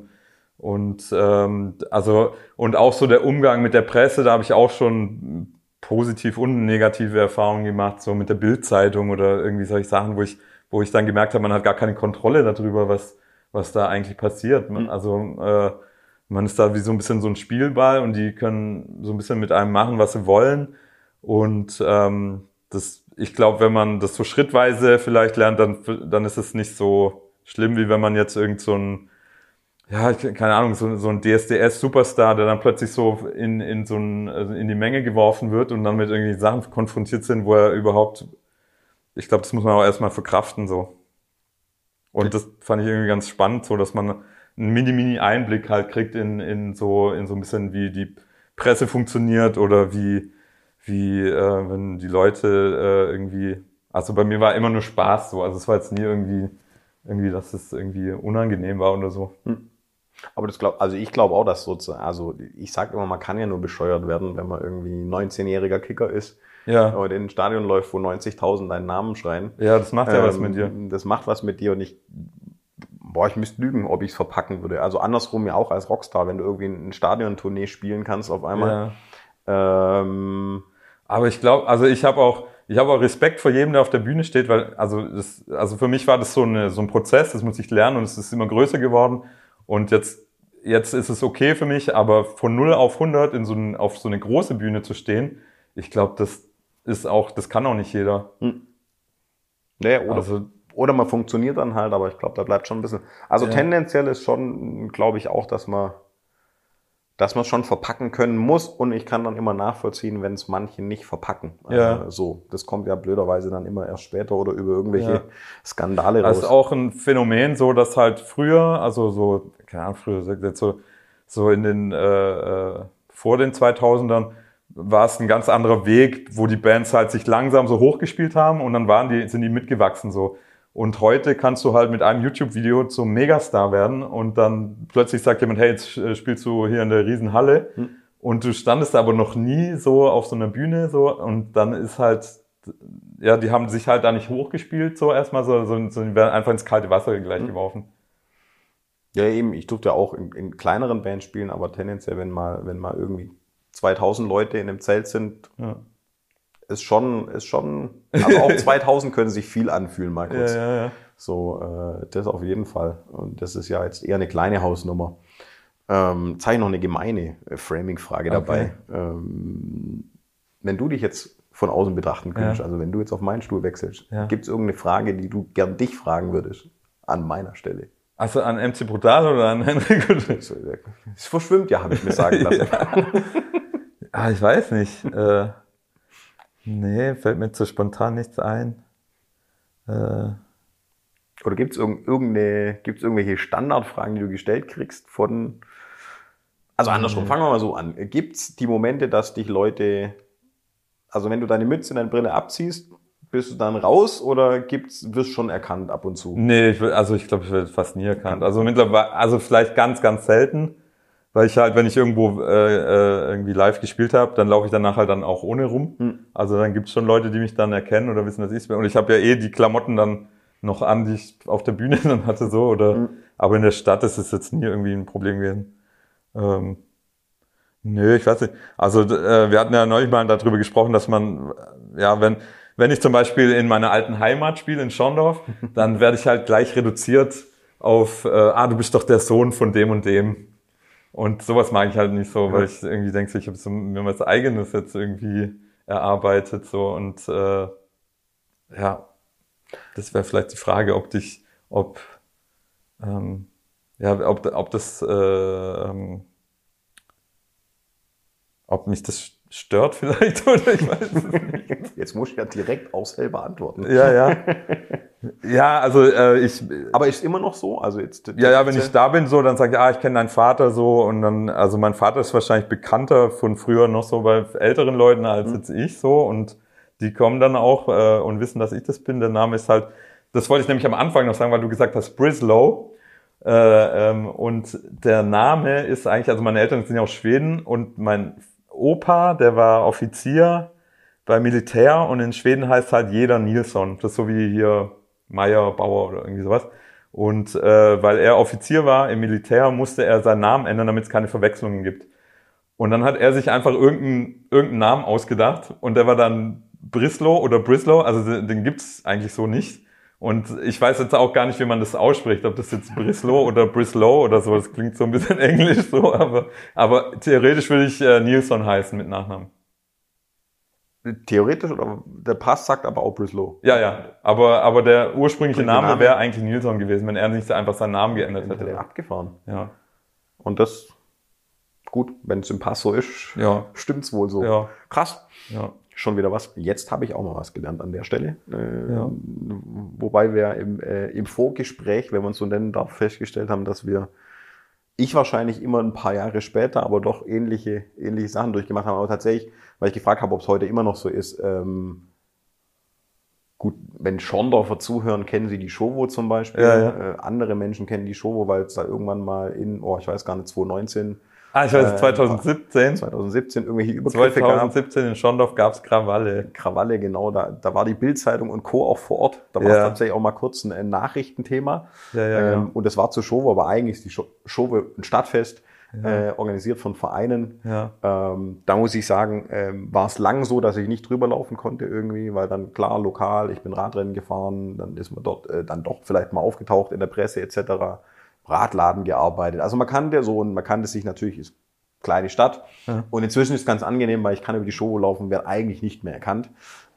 auch so der Umgang mit der Presse, da habe ich auch schon positiv und negative Erfahrungen gemacht, so mit der Bild-Zeitung oder irgendwie solche Sachen, wo ich dann gemerkt habe, man hat gar keine Kontrolle darüber, was da eigentlich passiert. Also man ist da wie so ein bisschen so ein Spielball und die können so ein bisschen mit einem machen, was sie wollen. Und ich glaube, wenn man das so schrittweise vielleicht lernt, dann ist es nicht so schlimm, wie wenn man jetzt irgend so ein, keine Ahnung, so ein DSDS-Superstar, der dann plötzlich so in die Menge geworfen wird und dann mit irgendwie Sachen konfrontiert sind, wo er überhaupt, ich glaube, das muss man auch erstmal verkraften, so. Und das fand ich irgendwie ganz spannend, so, dass man einen Mini-Einblick halt kriegt in so ein bisschen, wie die Presse funktioniert oder wie wenn die Leute irgendwie, also bei mir war immer nur Spaß so, also es war jetzt nie irgendwie, dass es irgendwie unangenehm war oder so. Aber ich glaube auch, dass sozusagen, also ich sage immer, man kann ja nur bescheuert werden, wenn man irgendwie 19-jähriger Kicker ist, und in ein Stadion läuft, wo 90.000 deinen Namen schreien. Ja, das macht ja was mit dir. Das macht was mit dir und ich müsste lügen, ob ich es verpacken würde. Also andersrum ja auch als Rockstar, wenn du irgendwie ein Stadiontournee spielen kannst auf einmal. Ja. Aber ich glaube, also ich habe auch Respekt vor jedem, der auf der Bühne steht, weil also für mich war das so ein Prozess, das muss ich lernen und es ist immer größer geworden und jetzt ist es okay für mich, aber von 0 auf 100 auf so eine große Bühne zu stehen, ich glaube, das kann auch nicht jeder. Nee, oder man funktioniert dann halt, aber ich glaube, da bleibt schon ein bisschen. Also tendenziell ist schon, glaube ich, auch, dass man es schon verpacken können muss und ich kann dann immer nachvollziehen, wenn es manche nicht verpacken. Das kommt ja blöderweise dann immer erst später oder über irgendwelche Skandale raus. Das ist auch ein Phänomen, so dass halt früher, also so, keine Ahnung, früher, so in den, vor den 2000ern war es ein ganz anderer Weg, wo die Bands halt sich langsam so hochgespielt haben und dann sind die mitgewachsen so. Und heute kannst du halt mit einem YouTube-Video zum Megastar werden und dann plötzlich sagt jemand, hey, jetzt spielst du hier in der Riesenhalle und du standest aber noch nie so auf so einer Bühne so und dann ist halt, ja, die haben sich halt da nicht hochgespielt so erstmal, so die werden einfach ins kalte Wasser gleich geworfen. Ja, eben, ich durfte ja auch in kleineren Bands spielen, aber tendenziell, wenn mal irgendwie 2000 Leute in einem Zelt sind, ist schon, also auch 2000 können sich viel anfühlen, mal kurz. Ja. So, das auf jeden Fall. Und das ist ja jetzt eher eine kleine Hausnummer. Jetzt habe ich noch eine gemeine Framing-Frage dabei. Wenn du dich jetzt von außen betrachten könntest, also wenn du jetzt auf meinen Stuhl wechselst, gibt es irgendeine Frage, die du gern dich fragen würdest, an meiner Stelle? Also an MC Brutal oder an Henrik? Es verschwimmt ja, habe ich mir sagen lassen. Ich weiß nicht. Nee, fällt mir zu spontan nichts ein. Oder gibt's irgendwelche Standardfragen, die du gestellt kriegst also andersrum, fangen wir mal so an. Gibt's die Momente, dass dich Leute, also wenn du deine Mütze und deine Brille abziehst, bist du dann raus oder wirst du schon erkannt ab und zu? Nee, ich glaube, ich werde fast nie erkannt. Also mittlerweile, also vielleicht ganz, ganz selten. Weil ich halt, wenn ich irgendwo irgendwie live gespielt habe, dann laufe ich danach halt dann auch ohne rum. Also dann gibt's schon Leute, die mich dann erkennen oder wissen, dass ich bin. Und ich habe ja die Klamotten dann noch an, die ich auf der Bühne dann hatte, so oder. Aber in der Stadt ist es jetzt nie irgendwie ein Problem gewesen. Nö, ich weiß nicht. Also wir hatten ja neulich mal darüber gesprochen, dass man, wenn ich zum Beispiel in meiner alten Heimat spiele in Schorndorf, dann werde ich halt gleich reduziert auf, du bist doch der Sohn von dem und dem. Und sowas mag ich halt nicht so, weil ich irgendwie denke, ich habe so mir was Eigenes jetzt irgendwie erarbeitet so und das wäre vielleicht die Frage, ob mich das stört vielleicht oder ich weiß es nicht. Jetzt muss ich ja direkt auch selber antworten. Ja. Ja, also Aber ist immer noch so? Also jetzt. Ja, wenn ich da bin, so, dann sage ich, ich kenne deinen Vater so und dann, also mein Vater ist wahrscheinlich bekannter von früher noch so bei älteren Leuten als jetzt ich so und die kommen dann auch und wissen, dass ich das bin. Der Name ist halt, das wollte ich nämlich am Anfang noch sagen, weil du gesagt hast, Brislow. Und der Name ist eigentlich, also meine Eltern sind ja aus Schweden und mein Opa, der war Offizier beim Militär und in Schweden heißt halt jeder Nilsson. Das ist so wie hier Meier, Bauer oder irgendwie sowas. Und weil er Offizier war im Militär, musste er seinen Namen ändern, damit es keine Verwechslungen gibt. Und dann hat er sich einfach irgendeinen Namen ausgedacht und der war dann Brislow oder Brislow, also den gibt's eigentlich so nicht. Und ich weiß jetzt auch gar nicht, wie man das ausspricht, ob das jetzt Brislow oder Brislow oder so, das klingt so ein bisschen englisch so, aber theoretisch würde ich Nilsson heißen mit Nachnamen. Theoretisch, oder der Pass sagt aber auch Brislow. Ja, aber der ursprüngliche Name wäre eigentlich Nilsson gewesen, wenn er nicht einfach seinen Namen geändert hätte. Abgefahren. Ja. Und das, gut, wenn es im Pass so ist, stimmt's wohl so. Ja. Krass. Ja. Schon wieder was. Jetzt habe ich auch mal was gelernt an der Stelle. Wobei wir im Vorgespräch, wenn man es so nennen darf, festgestellt haben, dass ich wahrscheinlich immer ein paar Jahre später, aber doch ähnliche Sachen durchgemacht haben. Aber tatsächlich, weil ich gefragt habe, ob es heute immer noch so ist, Gut, wenn Schorndorfer zuhören, kennen sie die Showo zum Beispiel. Andere Menschen kennen die Showo, weil es da irgendwann mal ich weiß gar nicht, 2019. Ich weiß, 2017. 2017 irgendwelche Übergriffe 2017 in Schorndorf gab es Krawalle. Krawalle, genau. Da war die Bild-Zeitung und Co. auch vor Ort. Da war es tatsächlich auch mal kurz ein Nachrichtenthema. Genau. Und das war zur Showo, aber eigentlich ist die Showo ein Stadtfest. Organisiert von Vereinen. Da muss ich sagen, war es lang so, dass ich nicht drüber laufen konnte irgendwie, weil dann klar, lokal, ich bin Radrennen gefahren, dann ist man dort dann doch vielleicht mal aufgetaucht in der Presse etc., Radladen gearbeitet. Also man kannte sich natürlich, ist kleine Stadt und inzwischen ist es ganz angenehm, weil ich kann über die Show laufen, werde eigentlich nicht mehr erkannt,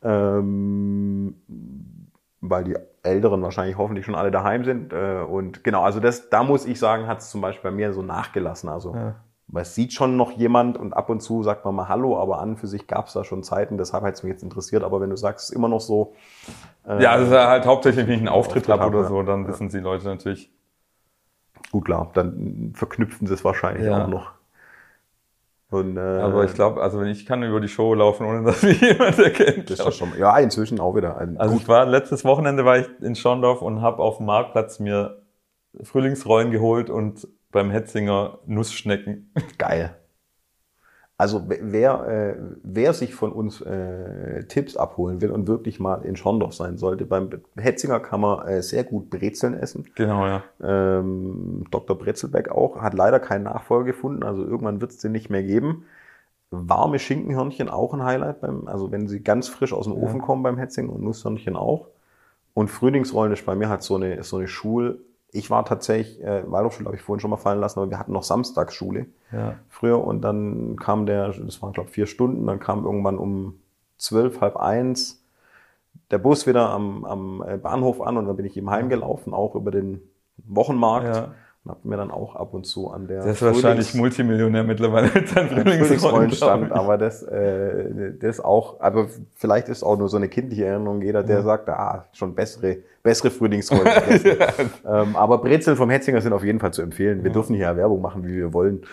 weil die Älteren wahrscheinlich hoffentlich schon alle daheim sind. Und genau, also da muss ich sagen, hat es zum Beispiel bei mir so nachgelassen. Also weil es sieht schon noch jemand und ab und zu sagt man mal Hallo, aber an und für sich gab es da schon Zeiten, deshalb hat es mich jetzt interessiert. Aber wenn du sagst, es ist immer noch so. Also halt hauptsächlich, wenn ich einen Auftritt habe oder so, dann wissen die Leute natürlich. Gut, klar, dann verknüpfen sie es wahrscheinlich auch noch. Und, aber ich glaube, also ich kann über die Show laufen, ohne dass mich jemand erkennt. Das ist schon, ja, inzwischen auch wieder. Letztes Wochenende war ich in Schorndorf und habe auf dem Marktplatz mir Frühlingsrollen geholt und beim Hetzinger Nussschnecken. Geil. Also wer sich von uns Tipps abholen will und wirklich mal in Schorndorf sein sollte, beim Hetzinger kann man sehr gut Brezeln essen. Genau, ja. Dr. Brezelbeck auch, hat leider keinen Nachfolger gefunden, also irgendwann wird es den nicht mehr geben. Warme Schinkenhörnchen auch ein Highlight, also wenn sie ganz frisch aus dem Ofen kommen beim Hetzinger, und Nusshörnchen auch. Und Frühlingsrollen ist bei mir halt so eine Ich war tatsächlich, Waldorfschule habe ich vorhin schon mal fallen lassen, aber wir hatten noch Samstagsschule früher und dann kam das waren glaube ich 4 Stunden, dann kam irgendwann um 12, halb 1 der Bus wieder am Bahnhof an und dann bin ich eben heimgelaufen, auch über den Wochenmarkt und habe mir dann auch ab und zu an der... Der ist wahrscheinlich Multimillionär mittlerweile mit seinen Frühlingsrollenstand, aber das auch, aber vielleicht ist auch nur so eine kindliche Erinnerung, jeder, der sagt, schon bessere Frühlingsrollen gegessen. Aber Brezeln vom Hetzinger sind auf jeden Fall zu empfehlen. Wir dürfen hier Werbung machen, wie wir wollen.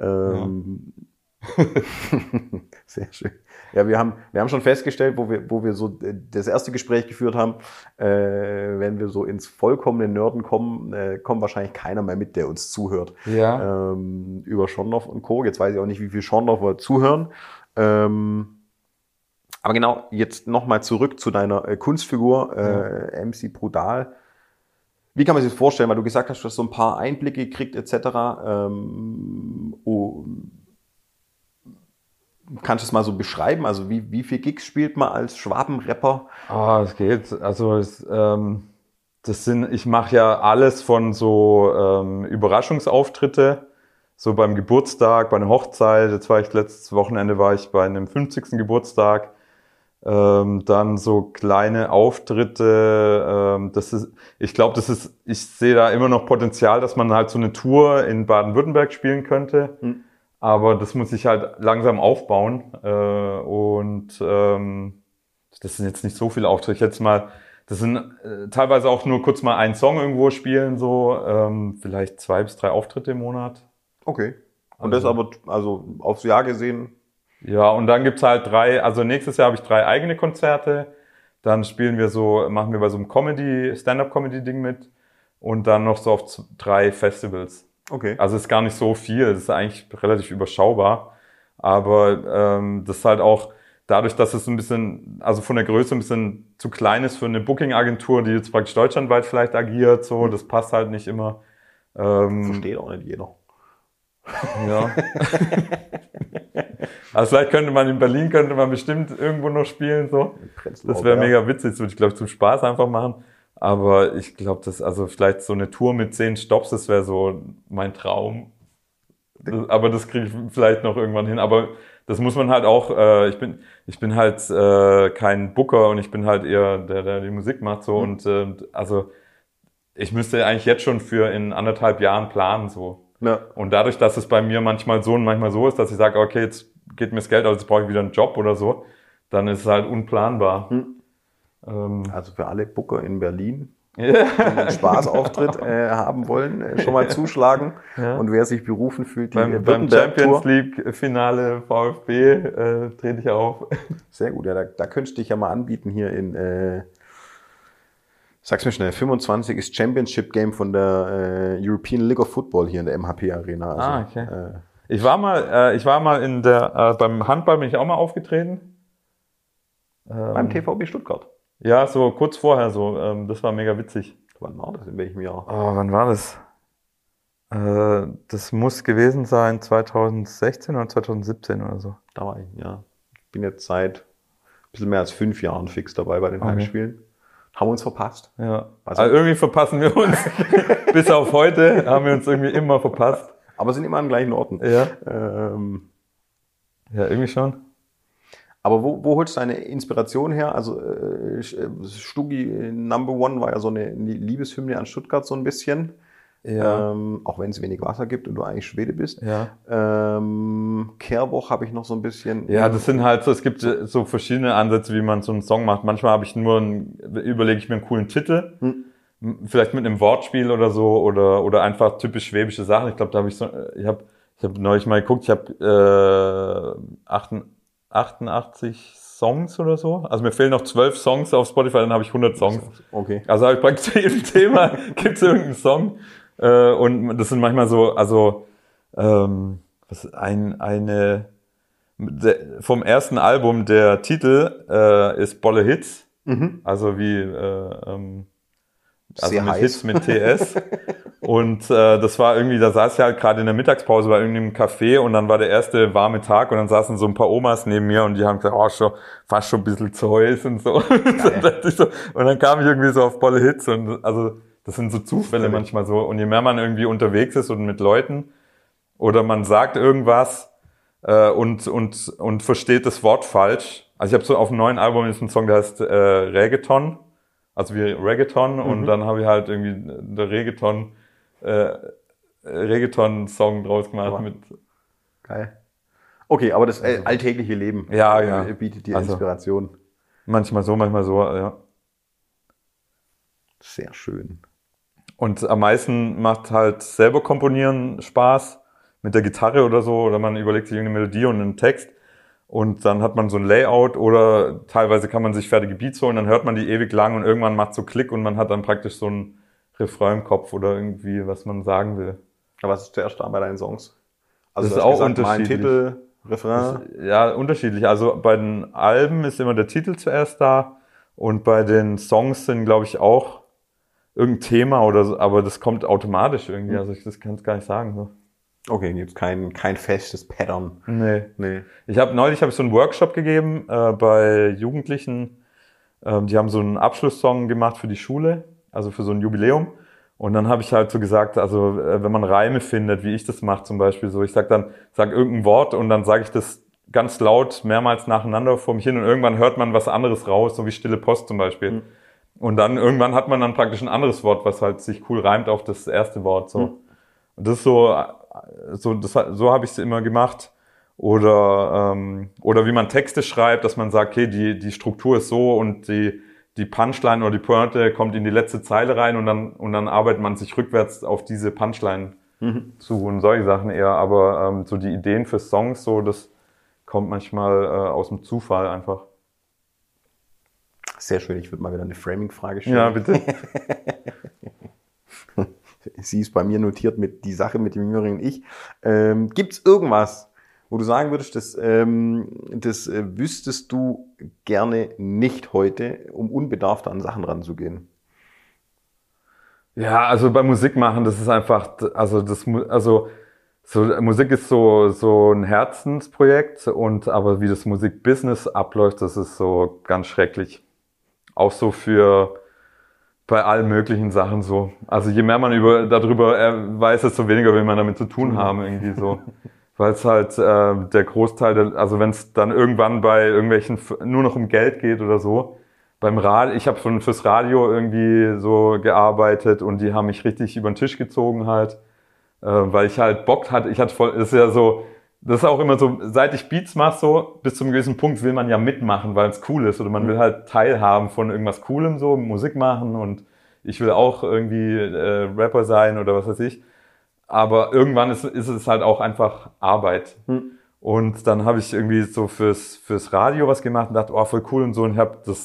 Sehr schön. Ja, wir haben schon festgestellt, wo wir so das erste Gespräch geführt haben, wenn wir so ins vollkommene Nerden kommen, kommt wahrscheinlich keiner mehr mit, der uns zuhört. Über Schorndorf und Co. Jetzt weiß ich auch nicht, wie viel Schorndorfer zuhören. Aber genau, jetzt nochmal zurück zu deiner Kunstfigur, MC Brutal. Wie kann man sich das vorstellen? Weil du gesagt hast, du hast so ein paar Einblicke gekriegt etc. Kannst du es mal so beschreiben? Also wie viel Gigs spielt man als Schwabenrapper? Es geht. Also ich mache ja alles von so Überraschungsauftritte, so beim Geburtstag, bei einer Hochzeit. Letztes Wochenende war ich bei einem 50. Geburtstag. Dann so kleine Auftritte. Ich sehe da immer noch Potenzial, dass man halt so eine Tour in Baden-Württemberg spielen könnte. Aber das muss ich halt langsam aufbauen. Das sind jetzt nicht so viele Auftritte. Das sind teilweise auch nur kurz mal einen Song irgendwo spielen, so vielleicht 2 bis 3 Auftritte im Monat. Okay. Und das aber also aufs Jahr gesehen? Ja, und dann gibt's halt nächstes Jahr habe ich 3 eigene Konzerte. Dann machen wir bei so einem Stand-up-Comedy-Ding mit. Und dann noch so auf 3 Festivals. Okay. Also ist gar nicht so viel, das ist eigentlich relativ überschaubar. Aber das ist halt auch dadurch, dass es ein bisschen, also von der Größe ein bisschen zu klein ist für eine Booking-Agentur, die jetzt praktisch deutschlandweit vielleicht agiert, so, das passt halt nicht immer. Versteht auch nicht jeder. Ja. Also vielleicht könnte man bestimmt irgendwo noch spielen, so. Das wäre mega witzig, das würde ich glaube zum Spaß einfach machen. Aber ich glaube, vielleicht so eine Tour mit 10 Stops, das wäre so mein Traum. Aber das kriege ich vielleicht noch irgendwann hin. Aber das muss man halt auch, ich bin halt kein Booker und ich bin halt eher der die Musik macht, so. Und also ich müsste eigentlich jetzt schon für in 1,5 Jahren planen, so. Ja. Und dadurch, dass es bei mir manchmal so und manchmal so ist, dass ich sage, okay, jetzt geht mir das Geld, also jetzt brauche ich wieder einen Job oder so, dann ist es halt unplanbar. Also für alle Booker in Berlin, die einen Spaßauftritt haben wollen, schon mal zuschlagen. Ja. Und wer sich berufen fühlt, beim Champions League Finale VfB trete ich auf. Sehr gut, ja, da könntest du dich ja mal anbieten hier Sag's mir schnell, 25 ist Championship Game von der European League of Football hier in der MHP Arena. Also, okay. Ich war mal in der, beim Handball bin ich auch mal aufgetreten. Beim TVB Stuttgart? Ja, so kurz vorher so. Das war mega witzig. Wann war das? In welchem Jahr? Oh, wann war das? Das muss gewesen sein 2016 oder 2017 oder so. Da war ich, ja. Ich bin jetzt seit ein bisschen mehr als 5 Jahren fix dabei bei den Heimspielen. Haben wir uns verpasst. Ja. Also irgendwie verpassen wir uns. Bis auf heute haben wir uns irgendwie immer verpasst. Aber sind immer an den gleichen Orten. Ja. Ja, irgendwie schon. Aber wo holst du deine Inspiration her? Also Stuggi Number One war ja so eine Liebeshymne an Stuttgart so ein bisschen. Ja. Auch wenn es wenig Wasser gibt und du eigentlich Schwede bist. Ja. Kehrwoch habe ich noch so ein bisschen. Ja, das sind halt so, es gibt so verschiedene Ansätze, wie man so einen Song macht. Manchmal habe ich überlege ich mir einen coolen Titel. Vielleicht mit einem Wortspiel oder so oder einfach typisch schwäbische Sachen. Ich glaube, da habe ich hab neulich mal geguckt, ich habe 88 Songs oder so. Also mir fehlen noch 12 Songs auf Spotify, dann habe ich 100 Songs. Okay. Also habe ich praktisch zu jedem Thema gibt es irgendeinen Song. Und das sind manchmal so, also vom ersten Album, der Titel ist Bolle Hits. Also wie also mit Hits mit TS. Und das war irgendwie, da saß ich halt gerade in der Mittagspause bei irgendeinem Café und dann war der erste warme Tag und dann saßen so ein paar Omas neben mir und die haben gesagt, fast schon ein bisschen zu heiß und so. Und dann kam ich irgendwie so auf Bolle Hits und also das sind so Zufälle manchmal so. Und je mehr man irgendwie unterwegs ist und mit Leuten oder man sagt irgendwas und versteht das Wort falsch. Also ich habe so auf dem neuen Album ist ein Song, der heißt Reggaeton. Also wie Reggaeton und dann habe ich halt irgendwie der Reggaeton-Song draus gemacht. Geil. Okay, aber das alltägliche Leben bietet dir Inspiration. Manchmal so, ja. Sehr schön. Und am meisten macht halt selber komponieren Spaß mit der Gitarre oder so oder man überlegt sich irgendeine Melodie und einen Text. Und dann hat man so ein Layout oder teilweise kann man sich fertige Beats holen, dann hört man die ewig lang und irgendwann macht so Klick und man hat dann praktisch so ein Refrain im Kopf oder irgendwie, was man sagen will. Aber was ist zuerst da bei deinen Songs? Also das ist auch unterschiedlich. Mal ein Titel, Refrain? Ja, unterschiedlich. Also bei den Alben ist immer der Titel zuerst da und bei den Songs sind, glaube ich, auch irgendein Thema oder so, aber das kommt automatisch irgendwie. Also das kann es gar nicht sagen. So. Okay, jetzt kein festes Pattern. Nee. Neulich habe ich so einen Workshop gegeben bei Jugendlichen. Die haben so einen Abschlusssong gemacht für die Schule, also für so ein Jubiläum. Und dann habe ich halt so gesagt, also wenn man Reime findet, wie ich das mache zum Beispiel, so ich sag irgendein Wort und dann sage ich das ganz laut mehrmals nacheinander vor mich hin und irgendwann hört man was anderes raus, so wie Stille Post zum Beispiel. Und dann irgendwann hat man dann praktisch ein anderes Wort, was halt sich cool reimt auf das erste Wort. So. Und das ist so habe ich es immer gemacht. Oder wie man Texte schreibt, dass man sagt, okay, die Struktur ist so und die Punchline oder die Pointe kommt in die letzte Zeile rein und dann arbeitet man sich rückwärts auf diese Punchline zu und solche Sachen eher. Aber so die Ideen für Songs, so das kommt manchmal aus dem Zufall einfach. Sehr schön, ich würde mal wieder eine Framing-Frage stellen. Ja, bitte. Sie ist bei mir notiert mit die Sache mit dem jüngeren Ich. Gibt's irgendwas, wo du sagen würdest, das wüsstest du gerne nicht heute, um unbedarft an Sachen ranzugehen? Ja, also bei Musik machen, das ist einfach, Musik ist so ein Herzensprojekt aber wie das Musikbusiness abläuft, das ist so ganz schrecklich. Auch so bei allen möglichen Sachen so. Also je mehr man darüber weiß, desto weniger will man damit zu tun haben irgendwie so. Weil es halt der Großteil, also wenn es dann irgendwann bei irgendwelchen nur noch um Geld geht oder so, beim Radio, ich habe fürs Radio irgendwie so gearbeitet und die haben mich richtig über den Tisch gezogen halt, weil ich halt Bock hatte, das ist ja so, das ist auch immer so, seit ich Beats mache so, bis zu einem gewissen Punkt will man ja mitmachen, weil es cool ist oder man will halt teilhaben von irgendwas Coolem so, Musik machen und ich will auch irgendwie Rapper sein oder was weiß ich. Aber irgendwann ist es halt auch einfach Arbeit. Und dann habe ich irgendwie so fürs Radio was gemacht und dachte, voll cool und so. Und ich habe das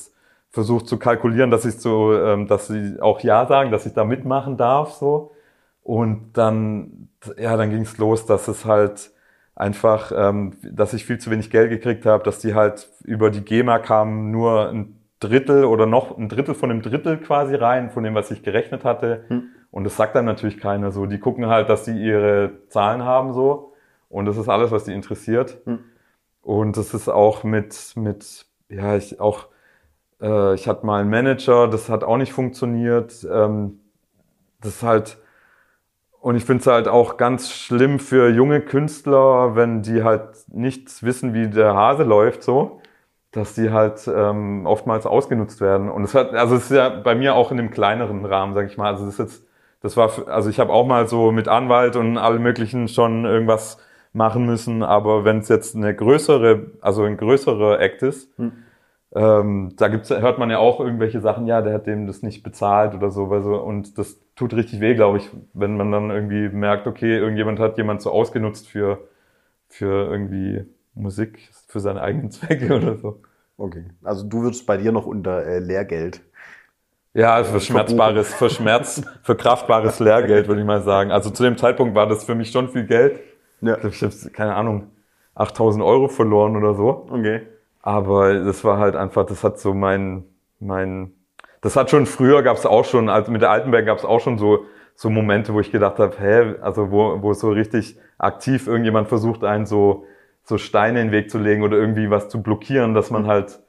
versucht zu kalkulieren, dass dass sie auch Ja sagen, dass ich da mitmachen darf, so. Und dann ging's los, dass es halt einfach, dass ich viel zu wenig Geld gekriegt habe, dass die halt über die GEMA kamen nur ein Drittel oder noch ein Drittel von einem Drittel quasi rein, von dem, was ich gerechnet hatte. Und das sagt dann natürlich keiner so. Die gucken halt, dass die ihre Zahlen haben so. Und das ist alles, was die interessiert. Und das ist auch ich hatte mal einen Manager, das hat auch nicht funktioniert. Das ist halt, und ich finde es halt auch ganz schlimm für junge Künstler, wenn die halt nicht wissen, wie der Hase läuft, so, dass die halt oftmals ausgenutzt werden. Und es ist ja bei mir auch in einem kleineren Rahmen, sag ich mal. Also ich habe auch mal so mit Anwalt und allem möglichen schon irgendwas machen müssen, aber wenn es jetzt ein größerer Act ist, hört man ja auch irgendwelche Sachen, ja, der hat dem das nicht bezahlt oder so, und das tut richtig weh, glaube ich, wenn man dann irgendwie merkt, okay, irgendjemand hat jemand so ausgenutzt für irgendwie Musik, für seine eigenen Zwecke oder so. Okay, also du würdest bei dir noch unter Lehrgeld. Ja, für kraftbares Lehrgeld, würde ich mal sagen. Also zu dem Zeitpunkt war das für mich schon viel Geld. Ja. Ich habe, keine Ahnung, 8.000 Euro verloren oder so. Okay. Aber das war halt einfach, das hat so das hat schon früher, gab's auch schon, also mit der alten Band gab's auch schon so Momente, wo ich gedacht habe, also wo so richtig aktiv irgendjemand versucht, einen so Steine in den Weg zu legen oder irgendwie was zu blockieren, dass man halt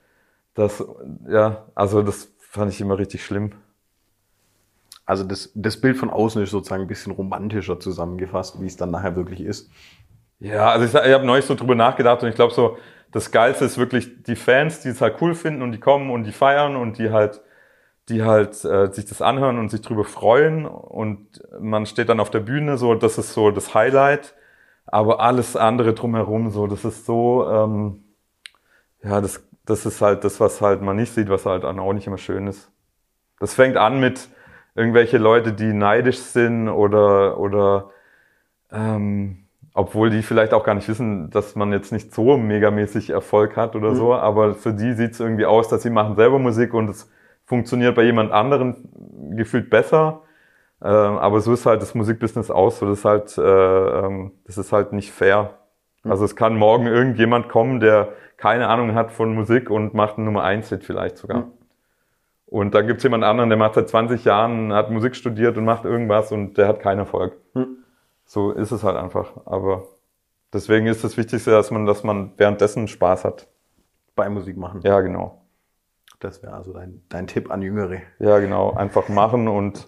also das fand ich immer richtig schlimm. Also das Bild von außen ist sozusagen ein bisschen romantischer zusammengefasst, wie es dann nachher wirklich ist. Ja, also ich habe neulich so drüber nachgedacht und ich glaube so, das Geilste ist wirklich die Fans, die es halt cool finden und die kommen und die feiern und die halt sich das anhören und sich drüber freuen und man steht dann auf der Bühne, so, das ist so das Highlight, aber alles andere drumherum, so, das ist so, das ist halt das, was halt man nicht sieht, was halt auch nicht immer schön ist. Das fängt an mit irgendwelche Leute, die neidisch sind oder obwohl die vielleicht auch gar nicht wissen, dass man jetzt nicht so megamäßig Erfolg hat oder so, aber für die sieht es irgendwie aus, dass sie machen selber Musik und es funktioniert bei jemand anderen gefühlt besser. Aber so ist halt das Musikbusiness aus, so das ist halt nicht fair. Also es kann morgen irgendjemand kommen, der keine Ahnung hat von Musik und macht einen Nummer-1-Hit vielleicht sogar. Und dann gibt's jemand anderen, der macht seit 20 Jahren, hat Musik studiert und macht irgendwas und der hat keinen Erfolg. So ist es halt einfach. Aber deswegen ist das Wichtigste, dass man währenddessen Spaß hat. Beim Musik machen. Ja, genau. Das wäre also dein Tipp an Jüngere. Ja, genau. Einfach machen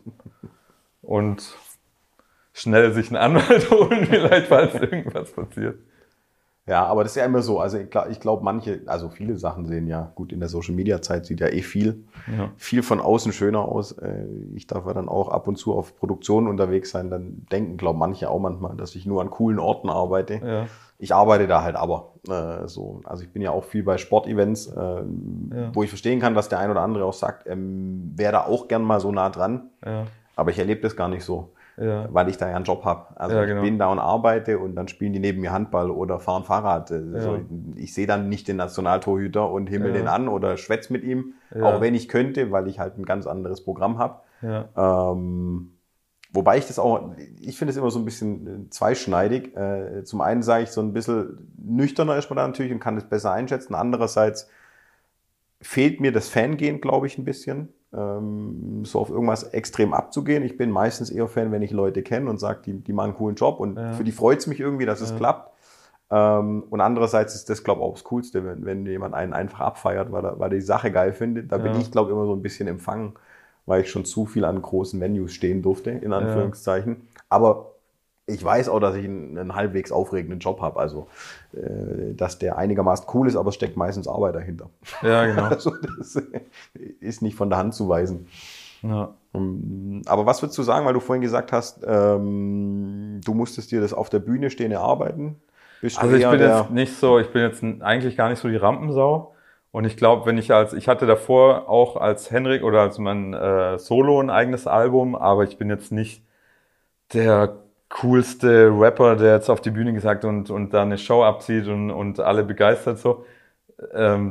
und schnell sich einen Anwalt holen, vielleicht, falls irgendwas passiert. Ja, aber das ist ja immer so. Also ich glaube, viele Sachen sehen ja, gut, in der Social-Media-Zeit sieht ja viel von außen schöner aus. Ich darf ja dann auch ab und zu auf Produktionen unterwegs sein. Dann denken, glaube manche auch manchmal, dass ich nur an coolen Orten arbeite. Ja. Ich arbeite da halt aber so. Also ich bin ja auch viel bei Sportevents, wo ich verstehen kann, dass der ein oder andere auch sagt, wäre da auch gern mal so nah dran. Ja. Aber ich erlebe das gar nicht so. Ja. Weil ich da ja einen Job habe. Also ich bin da und arbeite und dann spielen die neben mir Handball oder fahren Fahrrad. Also ich sehe dann nicht den Nationaltorhüter und himmel den an oder schwätz mit ihm, auch wenn ich könnte, weil ich halt ein ganz anderes Programm habe. Ja. Wobei ich finde es immer so ein bisschen zweischneidig. Zum einen sage ich, so ein bisschen nüchterner ist man da natürlich und kann das besser einschätzen. Andererseits fehlt mir das Fangehen, glaube ich, ein bisschen. So auf irgendwas extrem abzugehen. Ich bin meistens eher Fan, wenn ich Leute kenne und sage, die machen einen coolen Job und für die freut es mich irgendwie, dass es klappt. Und andererseits ist das, glaube ich, auch das Coolste, wenn jemand einen einfach abfeiert, weil er die Sache geil findet. Da bin ich, glaube ich, immer so ein bisschen empfangen, weil ich schon zu viel an großen Venues stehen durfte, in Anführungszeichen. Aber ich weiß auch, dass ich einen halbwegs aufregenden Job habe. Also, dass der einigermaßen cool ist, aber es steckt meistens Arbeit dahinter. Ja, genau. Also, das ist nicht von der Hand zu weisen. Ja. Aber was würdest du sagen, weil du vorhin gesagt hast, du musstest dir das auf der Bühne stehen erarbeiten? Also ich bin jetzt eigentlich gar nicht so die Rampensau. Und ich glaube, ich hatte davor auch als Henrik oder als mein Solo ein eigenes Album, aber ich bin jetzt nicht der coolste Rapper, der jetzt auf die Bühne gesagt und da eine Show abzieht und alle begeistert so.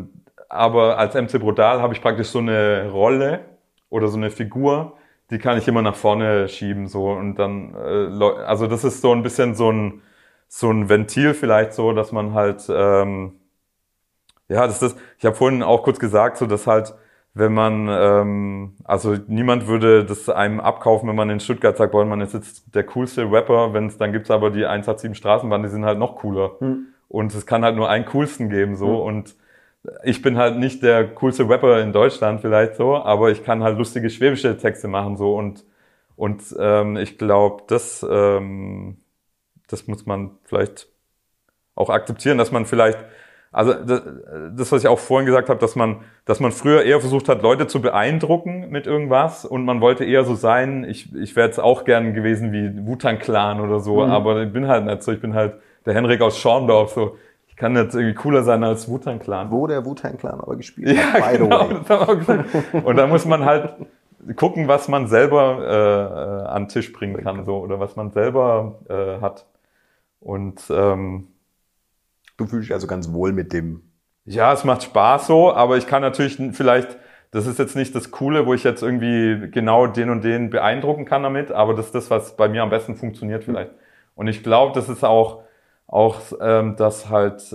aber als MC Brutal habe ich praktisch so eine Rolle oder so eine Figur, die kann ich immer nach vorne schieben, so, und dann, also das ist so ein bisschen so ein Ventil vielleicht so, dass man halt, ich habe vorhin auch kurz gesagt, so, dass halt, wenn man, also niemand würde das einem abkaufen, wenn man in Stuttgart sagt, boah, man ist jetzt der coolste Rapper, dann gibt's aber die 187 Straßenbahn, die sind halt noch cooler. Und es kann halt nur einen coolsten geben, so, und ich bin halt nicht der coolste Rapper in Deutschland vielleicht so, aber ich kann halt lustige schwäbische Texte machen, so, und ich glaube, das muss man vielleicht auch akzeptieren, dass man vielleicht, also das, was ich auch vorhin gesagt habe, dass man früher eher versucht hat, Leute zu beeindrucken mit irgendwas, und man wollte eher so sein, ich wäre jetzt auch gern gewesen wie Wu-Tang Clan oder so, aber ich bin halt nicht so, ich bin halt der Henrik aus Schorndorf, so. Ich kann jetzt irgendwie cooler sein als Wu-Tang Clan. Wo der Wu-Tang Clan aber gespielt hat, by the way. Das haben wir gesagt. Und da muss man halt gucken, was man selber an den Tisch bringen kann, so, oder was man selber hat. Und du fühlst dich also ganz wohl mit dem. Ja, es macht Spaß so, aber ich kann natürlich vielleicht, das ist jetzt nicht das Coole, wo ich jetzt irgendwie genau den und den beeindrucken kann damit, aber das ist das, was bei mir am besten funktioniert vielleicht. Und ich glaube, das ist auch dass halt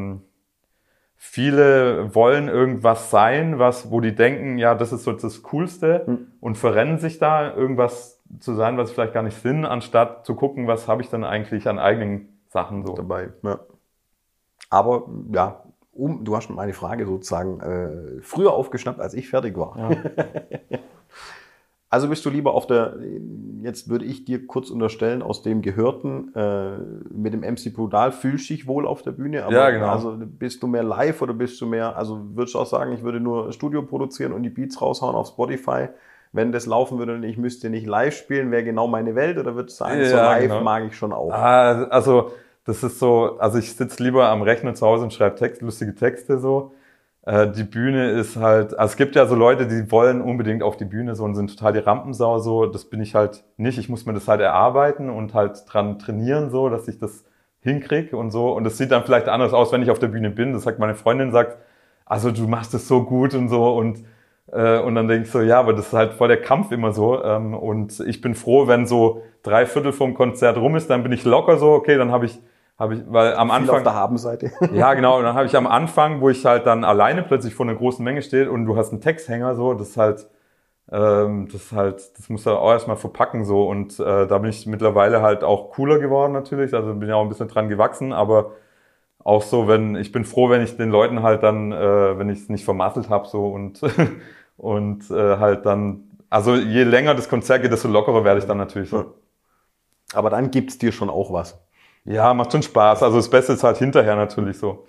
viele wollen irgendwas sein, wo die denken, ja, das ist so das Coolste, und verrennen sich da, irgendwas zu sein, was sie vielleicht gar nicht sind, anstatt zu gucken, was habe ich dann eigentlich an eigenen Sachen so dabei. Ja. Aber ja, du hast meine Frage sozusagen früher aufgeschnappt, als ich fertig war. Ja. Also bist du lieber jetzt würde ich dir kurz unterstellen, aus dem Gehörten, mit dem MC Brutal fühlst du dich wohl auf der Bühne, aber ja, genau. Also bist du mehr live oder bist du mehr, also würdest du auch sagen, ich würde nur Studio produzieren und die Beats raushauen auf Spotify, wenn das laufen würde und ich müsste nicht live spielen, wäre genau meine Welt, oder würdest du sagen, so live genau. Mag ich schon auch? Also das ist so, also ich sitze lieber am Rechner zu Hause und schreibe lustige Texte so. Die Bühne ist halt, also es gibt ja so Leute, die wollen unbedingt auf die Bühne so und sind total die Rampensau so. Das bin ich halt nicht. Ich muss mir das halt erarbeiten und halt dran trainieren so, dass ich das hinkriege und so. Und das sieht dann vielleicht anders aus, wenn ich auf der Bühne bin. Das sagt meine Freundin, sagt, also du machst es so gut und so. Und dann denke ich so, ja, aber das ist halt voll der Kampf immer so. Und ich bin froh, wenn so 3/4 vom Konzert rum ist, dann bin ich locker so, okay, dann habe ich, weil am Anfang. Auf der Habenseite. Ja, genau. Und dann habe ich am Anfang, wo ich halt dann alleine plötzlich vor einer großen Menge stehe und du hast einen Texthänger so, das musst du auch erstmal verpacken so. Und da bin ich mittlerweile halt auch cooler geworden natürlich. Also bin ja auch ein bisschen dran gewachsen, aber auch so, ich bin froh, wenn ich den Leuten halt dann, wenn ich es nicht vermasselt habe so und halt dann, also je länger das Konzert geht, desto lockerer werde ich dann natürlich so. Aber dann gibt's dir schon auch was. Ja, macht schon Spaß. Also das Beste ist halt hinterher natürlich so.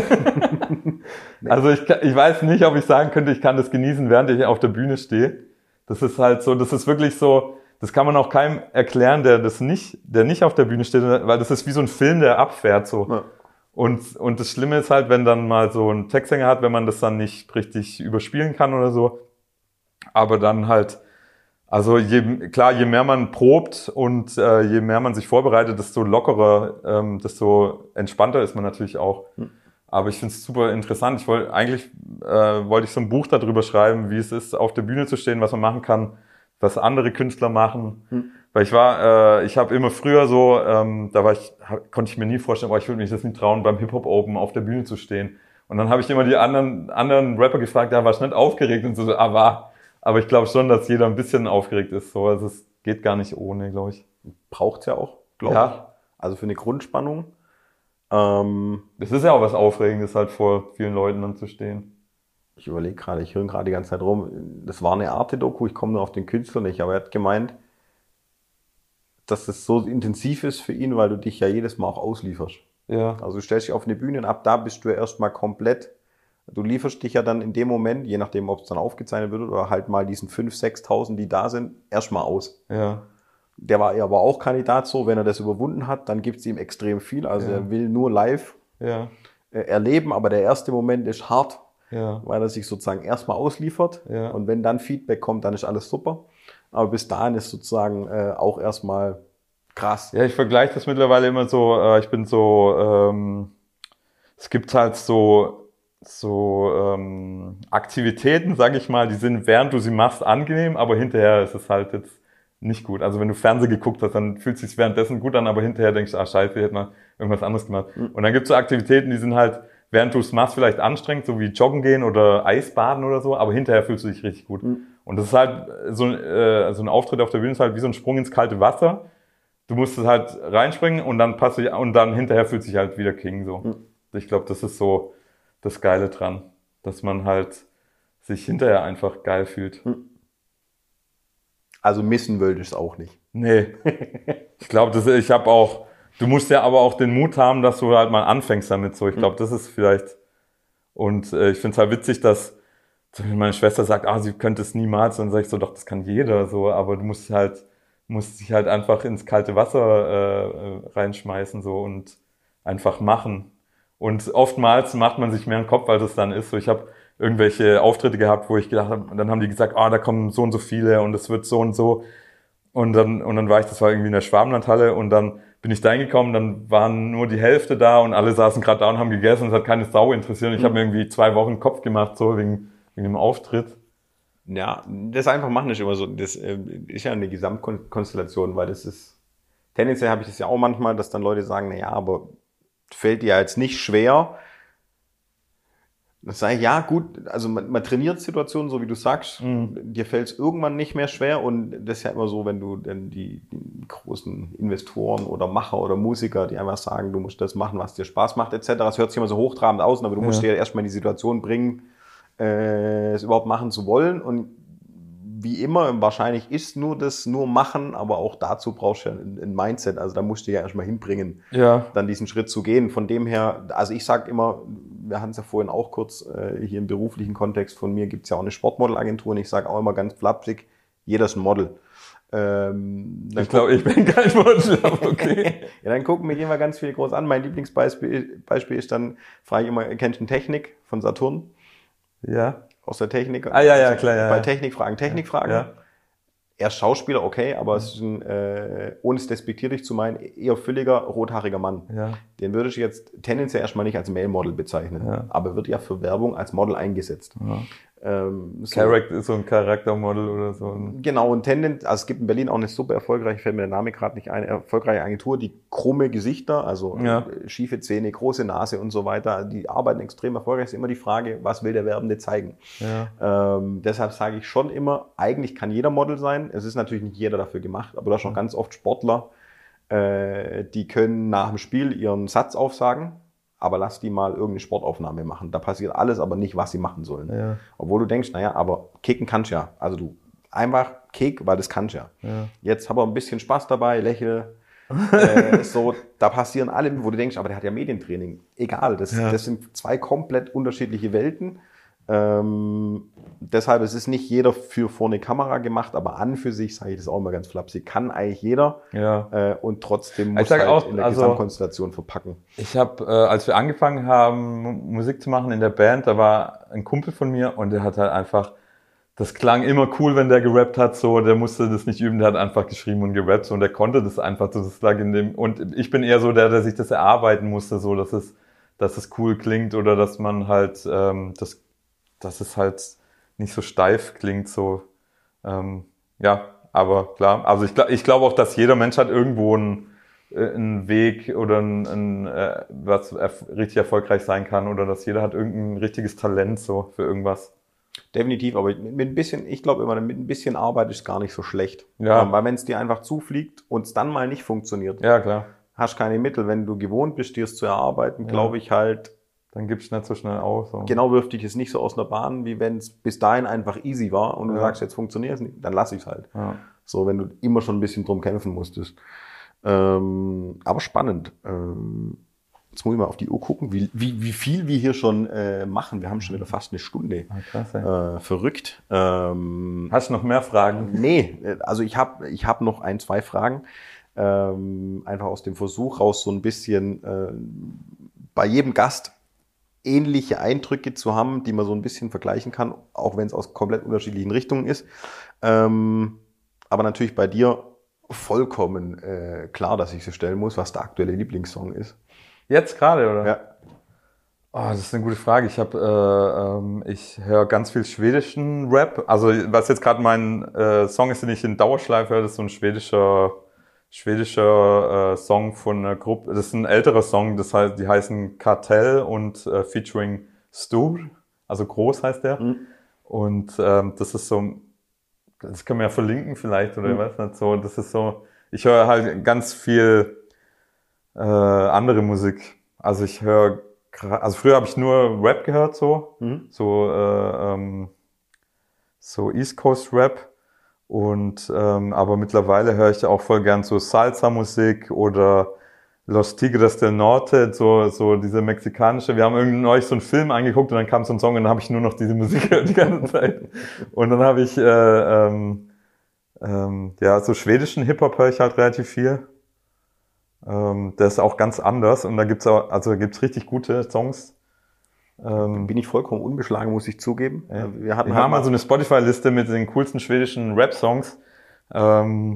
Also ich weiß nicht, ob ich sagen könnte, ich kann das genießen, während ich auf der Bühne stehe. Das ist halt so, das ist wirklich so, das kann man auch keinem erklären, der nicht auf der Bühne steht, weil das ist wie so ein Film, der abfährt so. Ja. Und das Schlimme ist halt, wenn dann mal so ein Textsänger hat, wenn man das dann nicht richtig überspielen kann oder so. Aber dann halt, also je mehr man probt und je mehr man sich vorbereitet, desto lockerer, desto entspannter ist man natürlich auch. Aber ich finde es super interessant. Wollte ich so ein Buch darüber schreiben, wie es ist, auf der Bühne zu stehen, was man machen kann, was andere Künstler machen. Weil ich habe immer früher so, konnte ich mir nie vorstellen, ich würde mich das nicht trauen, beim Hip-Hop Open auf der Bühne zu stehen. Und dann habe ich immer die anderen Rapper gefragt, ja, warst du nicht aufgeregt? Und so, aber ich glaube schon, dass jeder ein bisschen aufgeregt ist. So. Also es geht gar nicht ohne, glaube ich. Braucht's ja auch, glaube ich. Also für eine Grundspannung. Das ist ja auch was Aufregendes, halt vor vielen Leuten dann zu stehen. Ich überlege gerade, ich höre gerade die ganze Zeit rum. Das war eine Arte-Doku, ich komme nur auf den Künstler nicht, aber er hat gemeint, dass das so intensiv ist für ihn, weil du dich ja jedes Mal auch auslieferst. Ja. Also du stellst dich auf eine Bühne und ab da bist du ja erstmal komplett. Du lieferst dich ja dann in dem Moment, je nachdem, ob es dann aufgezeichnet wird oder halt mal diesen 5.000, 6.000, die da sind, erstmal aus. Ja. Der war aber auch Kandidat so, wenn er das überwunden hat, dann gibt es ihm extrem viel. Also er will nur live erleben, aber der erste Moment ist hart, weil er sich sozusagen erstmal ausliefert. Ja. Und wenn dann Feedback kommt, dann ist alles super. Aber bis dahin ist sozusagen auch erstmal krass. Ja, ich vergleiche das mittlerweile immer so, es gibt halt so Aktivitäten, sag ich mal, die sind, während du sie machst, angenehm, aber hinterher ist es halt jetzt nicht gut. Also wenn du Fernsehen geguckt hast, dann fühlt es sich währenddessen gut an, aber hinterher denkst du, scheiße, ich hätte mal irgendwas anderes gemacht. Und dann gibt es so Aktivitäten, die sind halt, während du es machst, vielleicht anstrengend, so wie Joggen gehen oder Eisbaden oder so, aber hinterher fühlst du dich richtig gut. Und das ist halt so ein Auftritt auf der Bühne ist halt wie so ein Sprung ins kalte Wasser. Du musst es halt reinspringen und dann hinterher fühlt sich halt wieder King so. Ich glaube, das ist so das Geile dran, dass man halt sich hinterher einfach geil fühlt. Also missen wolltest du es auch nicht. Nee. Ich glaube, du musst ja aber auch den Mut haben, dass du halt mal anfängst damit so. Ich glaube, das ist vielleicht, und ich finde es halt witzig, dass meine Schwester sagt, sie könnte es niemals, und dann sage ich so, doch, das kann jeder so, aber du musst dich halt einfach ins kalte Wasser reinschmeißen so und einfach machen. Und oftmals macht man sich mehr einen Kopf, als es dann ist. So, ich habe irgendwelche Auftritte gehabt, wo ich gedacht habe, und dann haben die gesagt, da kommen so und so viele und es wird so und so. Und dann das war irgendwie in der Schwabenlandhalle, und dann bin ich da hingekommen, dann waren nur die Hälfte da und alle saßen gerade da und haben gegessen, es hat keine Sau interessiert. Und ich habe mir irgendwie 2 Wochen Kopf gemacht, so wegen dem Auftritt. Ja, das einfach machen ist immer so, das ist ja eine Gesamtkonstellation, weil das ist, tendenziell habe ich das ja auch manchmal, dass dann Leute sagen, aber fällt dir ja jetzt nicht schwer. Das sage ich, ja gut, also man trainiert Situationen, so wie du sagst, dir fällt es irgendwann nicht mehr schwer, und das ist ja immer so, wenn du dann die großen Investoren oder Macher oder Musiker, die einfach sagen, du musst das machen, was dir Spaß macht etc., das hört sich immer so hochtrabend aus, aber du musst dir ja erstmal in die Situation bringen, es überhaupt machen zu wollen, und wie immer, wahrscheinlich ist nur machen, aber auch dazu brauchst du ja ein Mindset, also da musst du ja erstmal hinbringen, dann diesen Schritt zu gehen. Von dem her, also ich sage immer, wir hatten es ja vorhin auch kurz, hier im beruflichen Kontext von mir gibt es ja auch eine Sportmodelagentur, und ich sage auch immer ganz flapsig, jeder ist ein Model. Ich glaube, ich bin kein Model, aber okay. Ja, dann gehen wir ganz viel groß an. Mein Lieblingsbeispiel ist dann, frage ich immer, kennst du Technik von Saturn? Ja. Aus der Technik. Klar, ja. Bei Technikfragen. Ja. Er ist Schauspieler, okay, aber es ist ohne es despektierlich zu meinen, eher fülliger, rothaariger Mann. Ja. Den würde ich jetzt tendenziell erstmal nicht als Male-Model bezeichnen, aber wird ja für Werbung als Model eingesetzt. Ja. So ein Charaktermodel oder so. Genau, und also es gibt in Berlin auch eine super erfolgreiche, fällt mir der Name gerade nicht ein, erfolgreiche Agentur, die krumme Gesichter, also schiefe Zähne, große Nase und so weiter, die arbeiten extrem erfolgreich. Es ist immer die Frage, was will der Werbende zeigen? Ja. Deshalb sage ich schon immer, eigentlich kann jeder Model sein. Es ist natürlich nicht jeder dafür gemacht, aber da schon ganz oft Sportler, die können nach dem Spiel ihren Satz aufsagen, aber lass die mal irgendeine Sportaufnahme machen. Da passiert alles, aber nicht, was sie machen sollen. Ja. Obwohl du denkst, aber kicken kannst ja. Also du einfach kick, weil das kannst ja. Jetzt hab aber ein bisschen Spaß dabei, lächel. So, da passieren alle, wo du denkst, aber der hat ja Medientraining. Egal, das sind 2 komplett unterschiedliche Welten. Deshalb es ist nicht jeder für vor eine Kamera gemacht, aber an für sich, sage ich das auch immer ganz flapsig, kann eigentlich jeder und trotzdem muss halt auch, in der Gesamtkonstellation verpacken. Ich habe, als wir angefangen haben, Musik zu machen in der Band, da war ein Kumpel von mir und der hat halt einfach, das klang immer cool, wenn der gerappt hat, so, der musste das nicht üben, der hat einfach geschrieben und gerappt, so, und der konnte das einfach, das lag in dem, und ich bin eher so der sich das erarbeiten musste, so, dass es cool klingt oder dass man halt, dass es halt nicht so steif klingt, so, aber klar, also ich glaube auch, dass jeder Mensch hat irgendwo einen Weg oder was richtig erfolgreich sein kann, oder dass jeder hat irgendein richtiges Talent so für irgendwas. Definitiv, aber mit ein bisschen, ich glaube immer, mit ein bisschen Arbeit ist gar nicht so schlecht. Ja. Weil wenn es dir einfach zufliegt und es dann mal nicht funktioniert, ja, klar, hast keine Mittel. Wenn du gewohnt bist, dir es zu erarbeiten, glaube ich halt, dann gibst du nicht so schnell auf. So. Genau, wirft dich es nicht so aus der Bahn, wie wenn es bis dahin einfach easy war und du sagst, jetzt funktioniert es nicht, dann lass ich es halt. Ja. So, wenn du immer schon ein bisschen drum kämpfen musstest. Aber spannend. Jetzt muss ich mal auf die Uhr gucken, wie viel wir hier schon machen. Wir haben schon wieder fast eine Stunde. Krass, verrückt. Hast du noch mehr Fragen? Nee, also ich hab noch 1, 2 Fragen. Einfach aus dem Versuch raus, so ein bisschen bei jedem Gast ähnliche Eindrücke zu haben, die man so ein bisschen vergleichen kann, auch wenn es aus komplett unterschiedlichen Richtungen ist. Aber natürlich bei dir vollkommen klar, dass ich sie stellen muss, was der aktuelle Lieblingssong ist. Jetzt gerade, oder? Ja. Oh, das ist eine gute Frage. Ich höre ganz viel schwedischen Rap. Also was jetzt gerade mein Song ist, den ich in Dauerschleife höre, das ist so ein schwedischer Song von einer Gruppe. Das ist ein älterer Song, das heißt, die heißen Kartell und featuring Stur, also groß heißt der. Und das ist so, das können wir ja verlinken vielleicht oder ich weiß nicht so. Das ist so, ich höre halt ganz viel andere Musik. Also also früher habe ich nur Rap gehört, so East Coast Rap und aber mittlerweile höre ich auch voll gern so Salsa-Musik oder Los Tigres del Norte, so diese mexikanische. Wir haben irgendwie neulich so einen Film angeguckt und dann kam so ein Song und dann habe ich nur noch diese Musik gehört die ganze Zeit. Und dann habe ich so schwedischen Hip-Hop höre ich halt relativ viel. Der ist auch ganz anders und da gibt's richtig gute Songs. Bin ich vollkommen unbeschlagen, muss ich zugeben. Ja. Wir haben mal so eine Spotify-Liste mit den coolsten schwedischen Rap-Songs. Also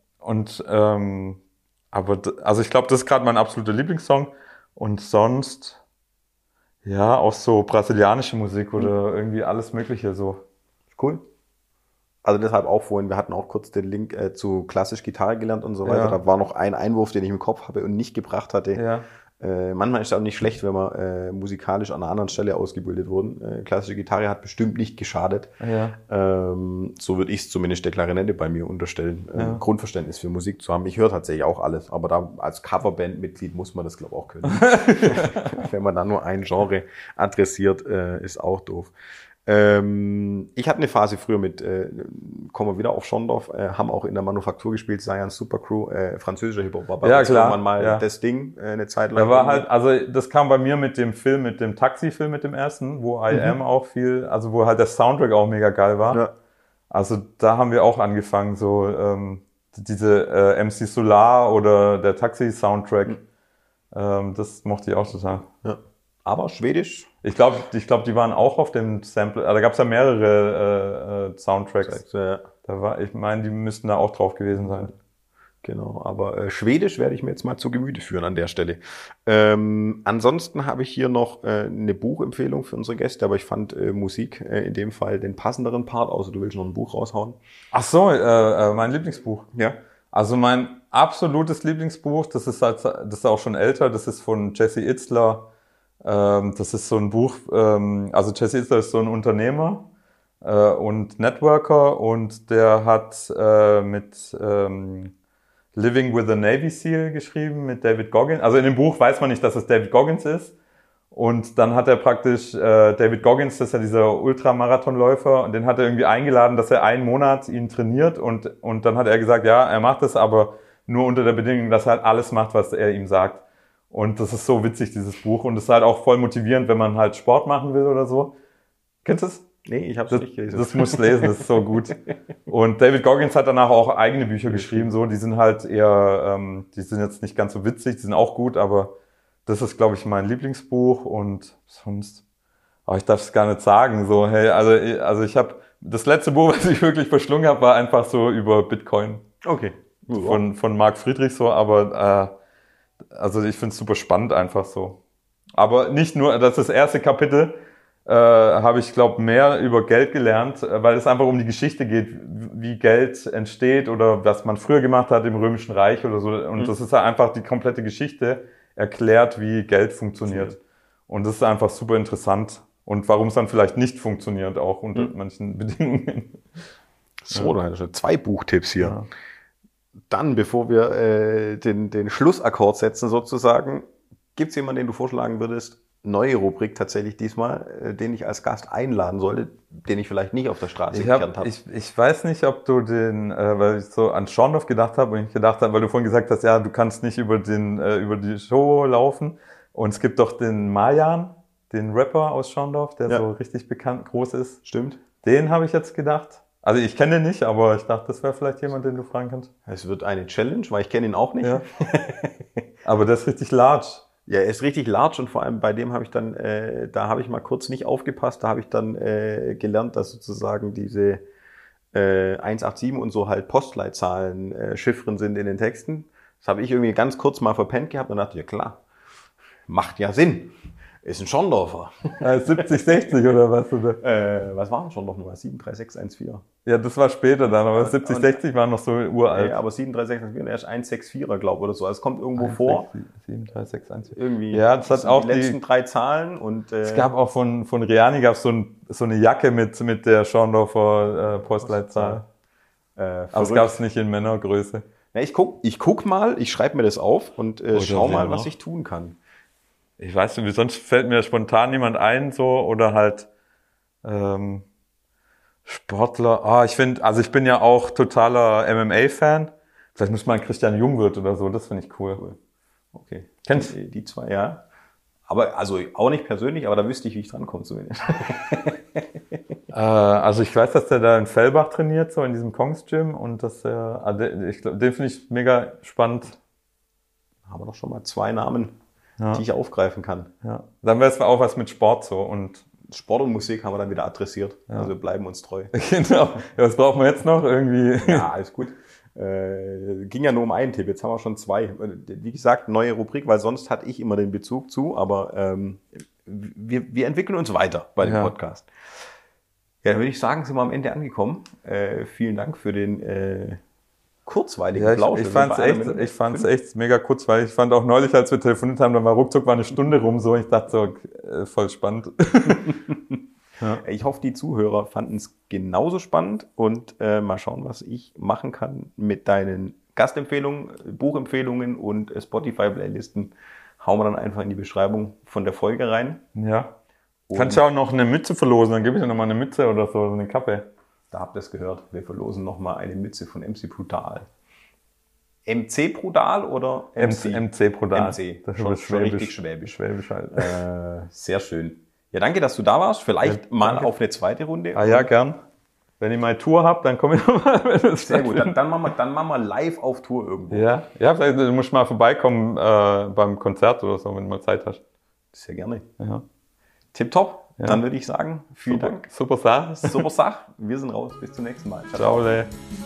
ich glaube, das ist gerade mein absoluter Lieblingssong. Und sonst, ja, auch so brasilianische Musik oder irgendwie alles Mögliche so. Cool. Also deshalb auch vorhin, wir hatten auch kurz den Link zu klassisch Gitarre gelernt und so weiter. Da war noch ein Einwurf, den ich im Kopf habe und nicht gebracht hatte. Ja. Manchmal ist es auch nicht schlecht, wenn man musikalisch an einer anderen Stelle ausgebildet wurden. Klassische Gitarre hat bestimmt nicht geschadet. Ja. So würde ich es zumindest der Klarinette bei mir unterstellen, Grundverständnis für Musik zu haben. Ich höre tatsächlich auch alles, aber da als Coverband-Mitglied muss man das, glaube ich, auch können. Wenn man da nur ein Genre adressiert, ist auch doof. Ich hatte eine Phase früher mit, kommen wir wieder auf Schondorf, haben auch in der Manufaktur gespielt, Science Super Crew, französischer Hip-Hop war bei uns irgendwann mal das Ding, eine Zeit lang. Da war halt, also das kam bei mir mit dem Film, mit dem Taxi-Film, mit dem ersten, wo I Am auch viel, also wo halt der Soundtrack auch mega geil war. Ja. Also da haben wir auch angefangen, so diese MC Solar oder der Taxi-Soundtrack, das mochte ich auch total. Ja. Aber Schwedisch? Ich glaube, die waren auch auf dem Sample. Da gab es ja mehrere Soundtracks. Ja. Ich meine, die müssten da auch drauf gewesen sein. Genau, aber Schwedisch werde ich mir jetzt mal zu Gemüte führen an der Stelle. Ansonsten habe ich hier noch eine Buchempfehlung für unsere Gäste, aber ich fand Musik in dem Fall den passenderen Part, außer du willst noch ein Buch raushauen. Ach so, mein Lieblingsbuch. Ja. Also mein absolutes Lieblingsbuch, das ist auch schon älter, das ist von Jesse Itzler. Das ist so ein Buch, also Jesse Itzler ist so ein Unternehmer und Networker und der hat mit Living with a Navy SEAL geschrieben mit David Goggins. Also in dem Buch weiß man nicht, dass es David Goggins ist. Und dann hat er praktisch David Goggins, das ist ja dieser Ultramarathonläufer, und den hat er irgendwie eingeladen, dass er einen Monat ihn trainiert und dann hat er gesagt, ja, er macht das, aber nur unter der Bedingung, dass er halt alles macht, was er ihm sagt. Und das ist so witzig, dieses Buch. Und es ist halt auch voll motivierend, wenn man halt Sport machen will oder so. Kennst du es? Nee, ich habe es nicht gelesen. Das musst du lesen, das ist so gut. Und David Goggins hat danach auch eigene Bücher geschrieben. So, die sind halt eher, die sind jetzt nicht ganz so witzig, die sind auch gut, aber das ist, glaube ich, mein Lieblingsbuch. Und sonst, aber ich darf es gar nicht sagen. So, hey, also ich habe das letzte Buch, was ich wirklich verschlungen habe, war einfach so über Bitcoin. Okay. Von Marc Friedrich so, aber also ich finde es super spannend einfach so. Aber nicht nur, das ist das erste Kapitel, habe ich, glaube mehr über Geld gelernt, weil es einfach um die Geschichte geht, wie Geld entsteht oder was man früher gemacht hat im Römischen Reich oder so. Und das ist halt einfach die komplette Geschichte erklärt, wie Geld funktioniert. Und das ist einfach super interessant. Und warum es dann vielleicht nicht funktioniert, auch unter manchen Bedingungen. So, dann hast du 2 Buchtipps hier. Ja. Dann, bevor wir den Schlussakkord setzen sozusagen, gibt es jemanden, den du vorschlagen würdest, neue Rubrik tatsächlich diesmal, den ich als Gast einladen sollte, den ich vielleicht nicht auf der Straße gekannt habe? Ich weiß nicht, ob du weil ich so an Schondorf gedacht habe und ich gedacht habe, weil du vorhin gesagt hast, ja, du kannst nicht über die Show laufen. Und es gibt doch den Marjan, den Rapper aus Schondorf, der so richtig groß ist. Stimmt. Den habe ich jetzt gedacht. Also ich kenne den nicht, aber ich dachte, das wäre vielleicht jemand, den du fragen kannst. Es wird eine Challenge, weil ich kenne ihn auch nicht. Ja. Aber der ist richtig large. Ja, er ist richtig large und vor allem bei dem habe ich dann, da habe ich mal kurz nicht aufgepasst, da habe ich dann gelernt, dass sozusagen diese 187 und so halt Postleitzahlen Chiffren sind in den Texten. Das habe ich irgendwie ganz kurz mal verpennt gehabt und dachte, ja klar, macht ja Sinn. Ist ein Schorndorfer. 70, 60 oder was? Oder? Was war ein Schorndorfer? 73614. Ja, das war später dann, aber 70, 60 waren noch so uralt. Ja, aber 73614, er ist 164er, glaube ich, oder so. Also es kommt irgendwo vor. 73614. Irgendwie. Ja, das hat auch die letzten 3 Zahlen. Und, es gab auch von Reani gab's so eine Jacke mit der Schorndorfer Postleitzahl. Aber es gab es nicht in Männergröße. Ja, ich guck mal, ich schreibe mir das auf und schau mal, was ich tun kann. Ich weiß nicht, sonst fällt mir spontan jemand ein, so, oder halt Sportler. Ich bin ja auch totaler MMA-Fan. Vielleicht muss man Christian Jungwirth oder so, das finde ich cool. Okay. Kennst du? Die zwei, ja. Aber, also auch nicht persönlich, aber da wüsste ich, wie ich drankomme zumindest. Also ich weiß, dass der da in Fellbach trainiert, so in diesem Kongs Gym, und den finde ich mega spannend. Haben wir doch schon mal 2 Namen, die ich aufgreifen kann. Ja. Dann wäre es auch was mit Sport so, und Sport und Musik haben wir dann wieder adressiert. Ja. Also wir bleiben uns treu. Genau. Was brauchen wir jetzt noch irgendwie? Ja, alles gut. Ging ja nur um einen Tipp, jetzt haben wir schon 2. Wie gesagt, neue Rubrik, weil sonst hatte ich immer den Bezug zu, aber wir entwickeln uns weiter bei dem Podcast. Ja, dann würde ich sagen, sind wir am Ende angekommen. Vielen Dank für den kurzweiligen Plausch. Ich fand's echt mega kurzweilig. Ich fand auch neulich, als wir telefoniert haben, dann war ruckzuck eine Stunde rum, so. Ich dachte so, voll spannend. Ja. Ich hoffe, die Zuhörer fanden es genauso spannend, und mal schauen, was ich machen kann mit deinen Gastempfehlungen, Buchempfehlungen und Spotify-Playlisten. Hauen wir dann einfach in die Beschreibung von der Folge rein. Ja. Kannst du auch noch eine Mütze verlosen, dann gebe ich dir nochmal eine Mütze oder so eine Kappe. Da habt ihr es gehört. Wir verlosen nochmal eine Mütze von MC Brutal. MC Brutal oder MC? MC Brutal. MC. Das schon ist richtig schwäbisch. Schwäbisch halt. Sehr schön. Ja, danke, dass du da warst. Vielleicht mal auf eine zweite Runde. Ah ja, gern. Wenn ich mal Tour habt, dann komme ich nochmal. Sehr gut, dann machen wir live auf Tour irgendwo. Ja, vielleicht musst du mal vorbeikommen beim Konzert oder so, wenn du mal Zeit hast. Sehr gerne. Ja. Tipptopp. Ja. Dann würde ich sagen, vielen Dank. Super Sache. Super Sache. Wir sind raus. Bis zum nächsten Mal. Ciao. Ciao.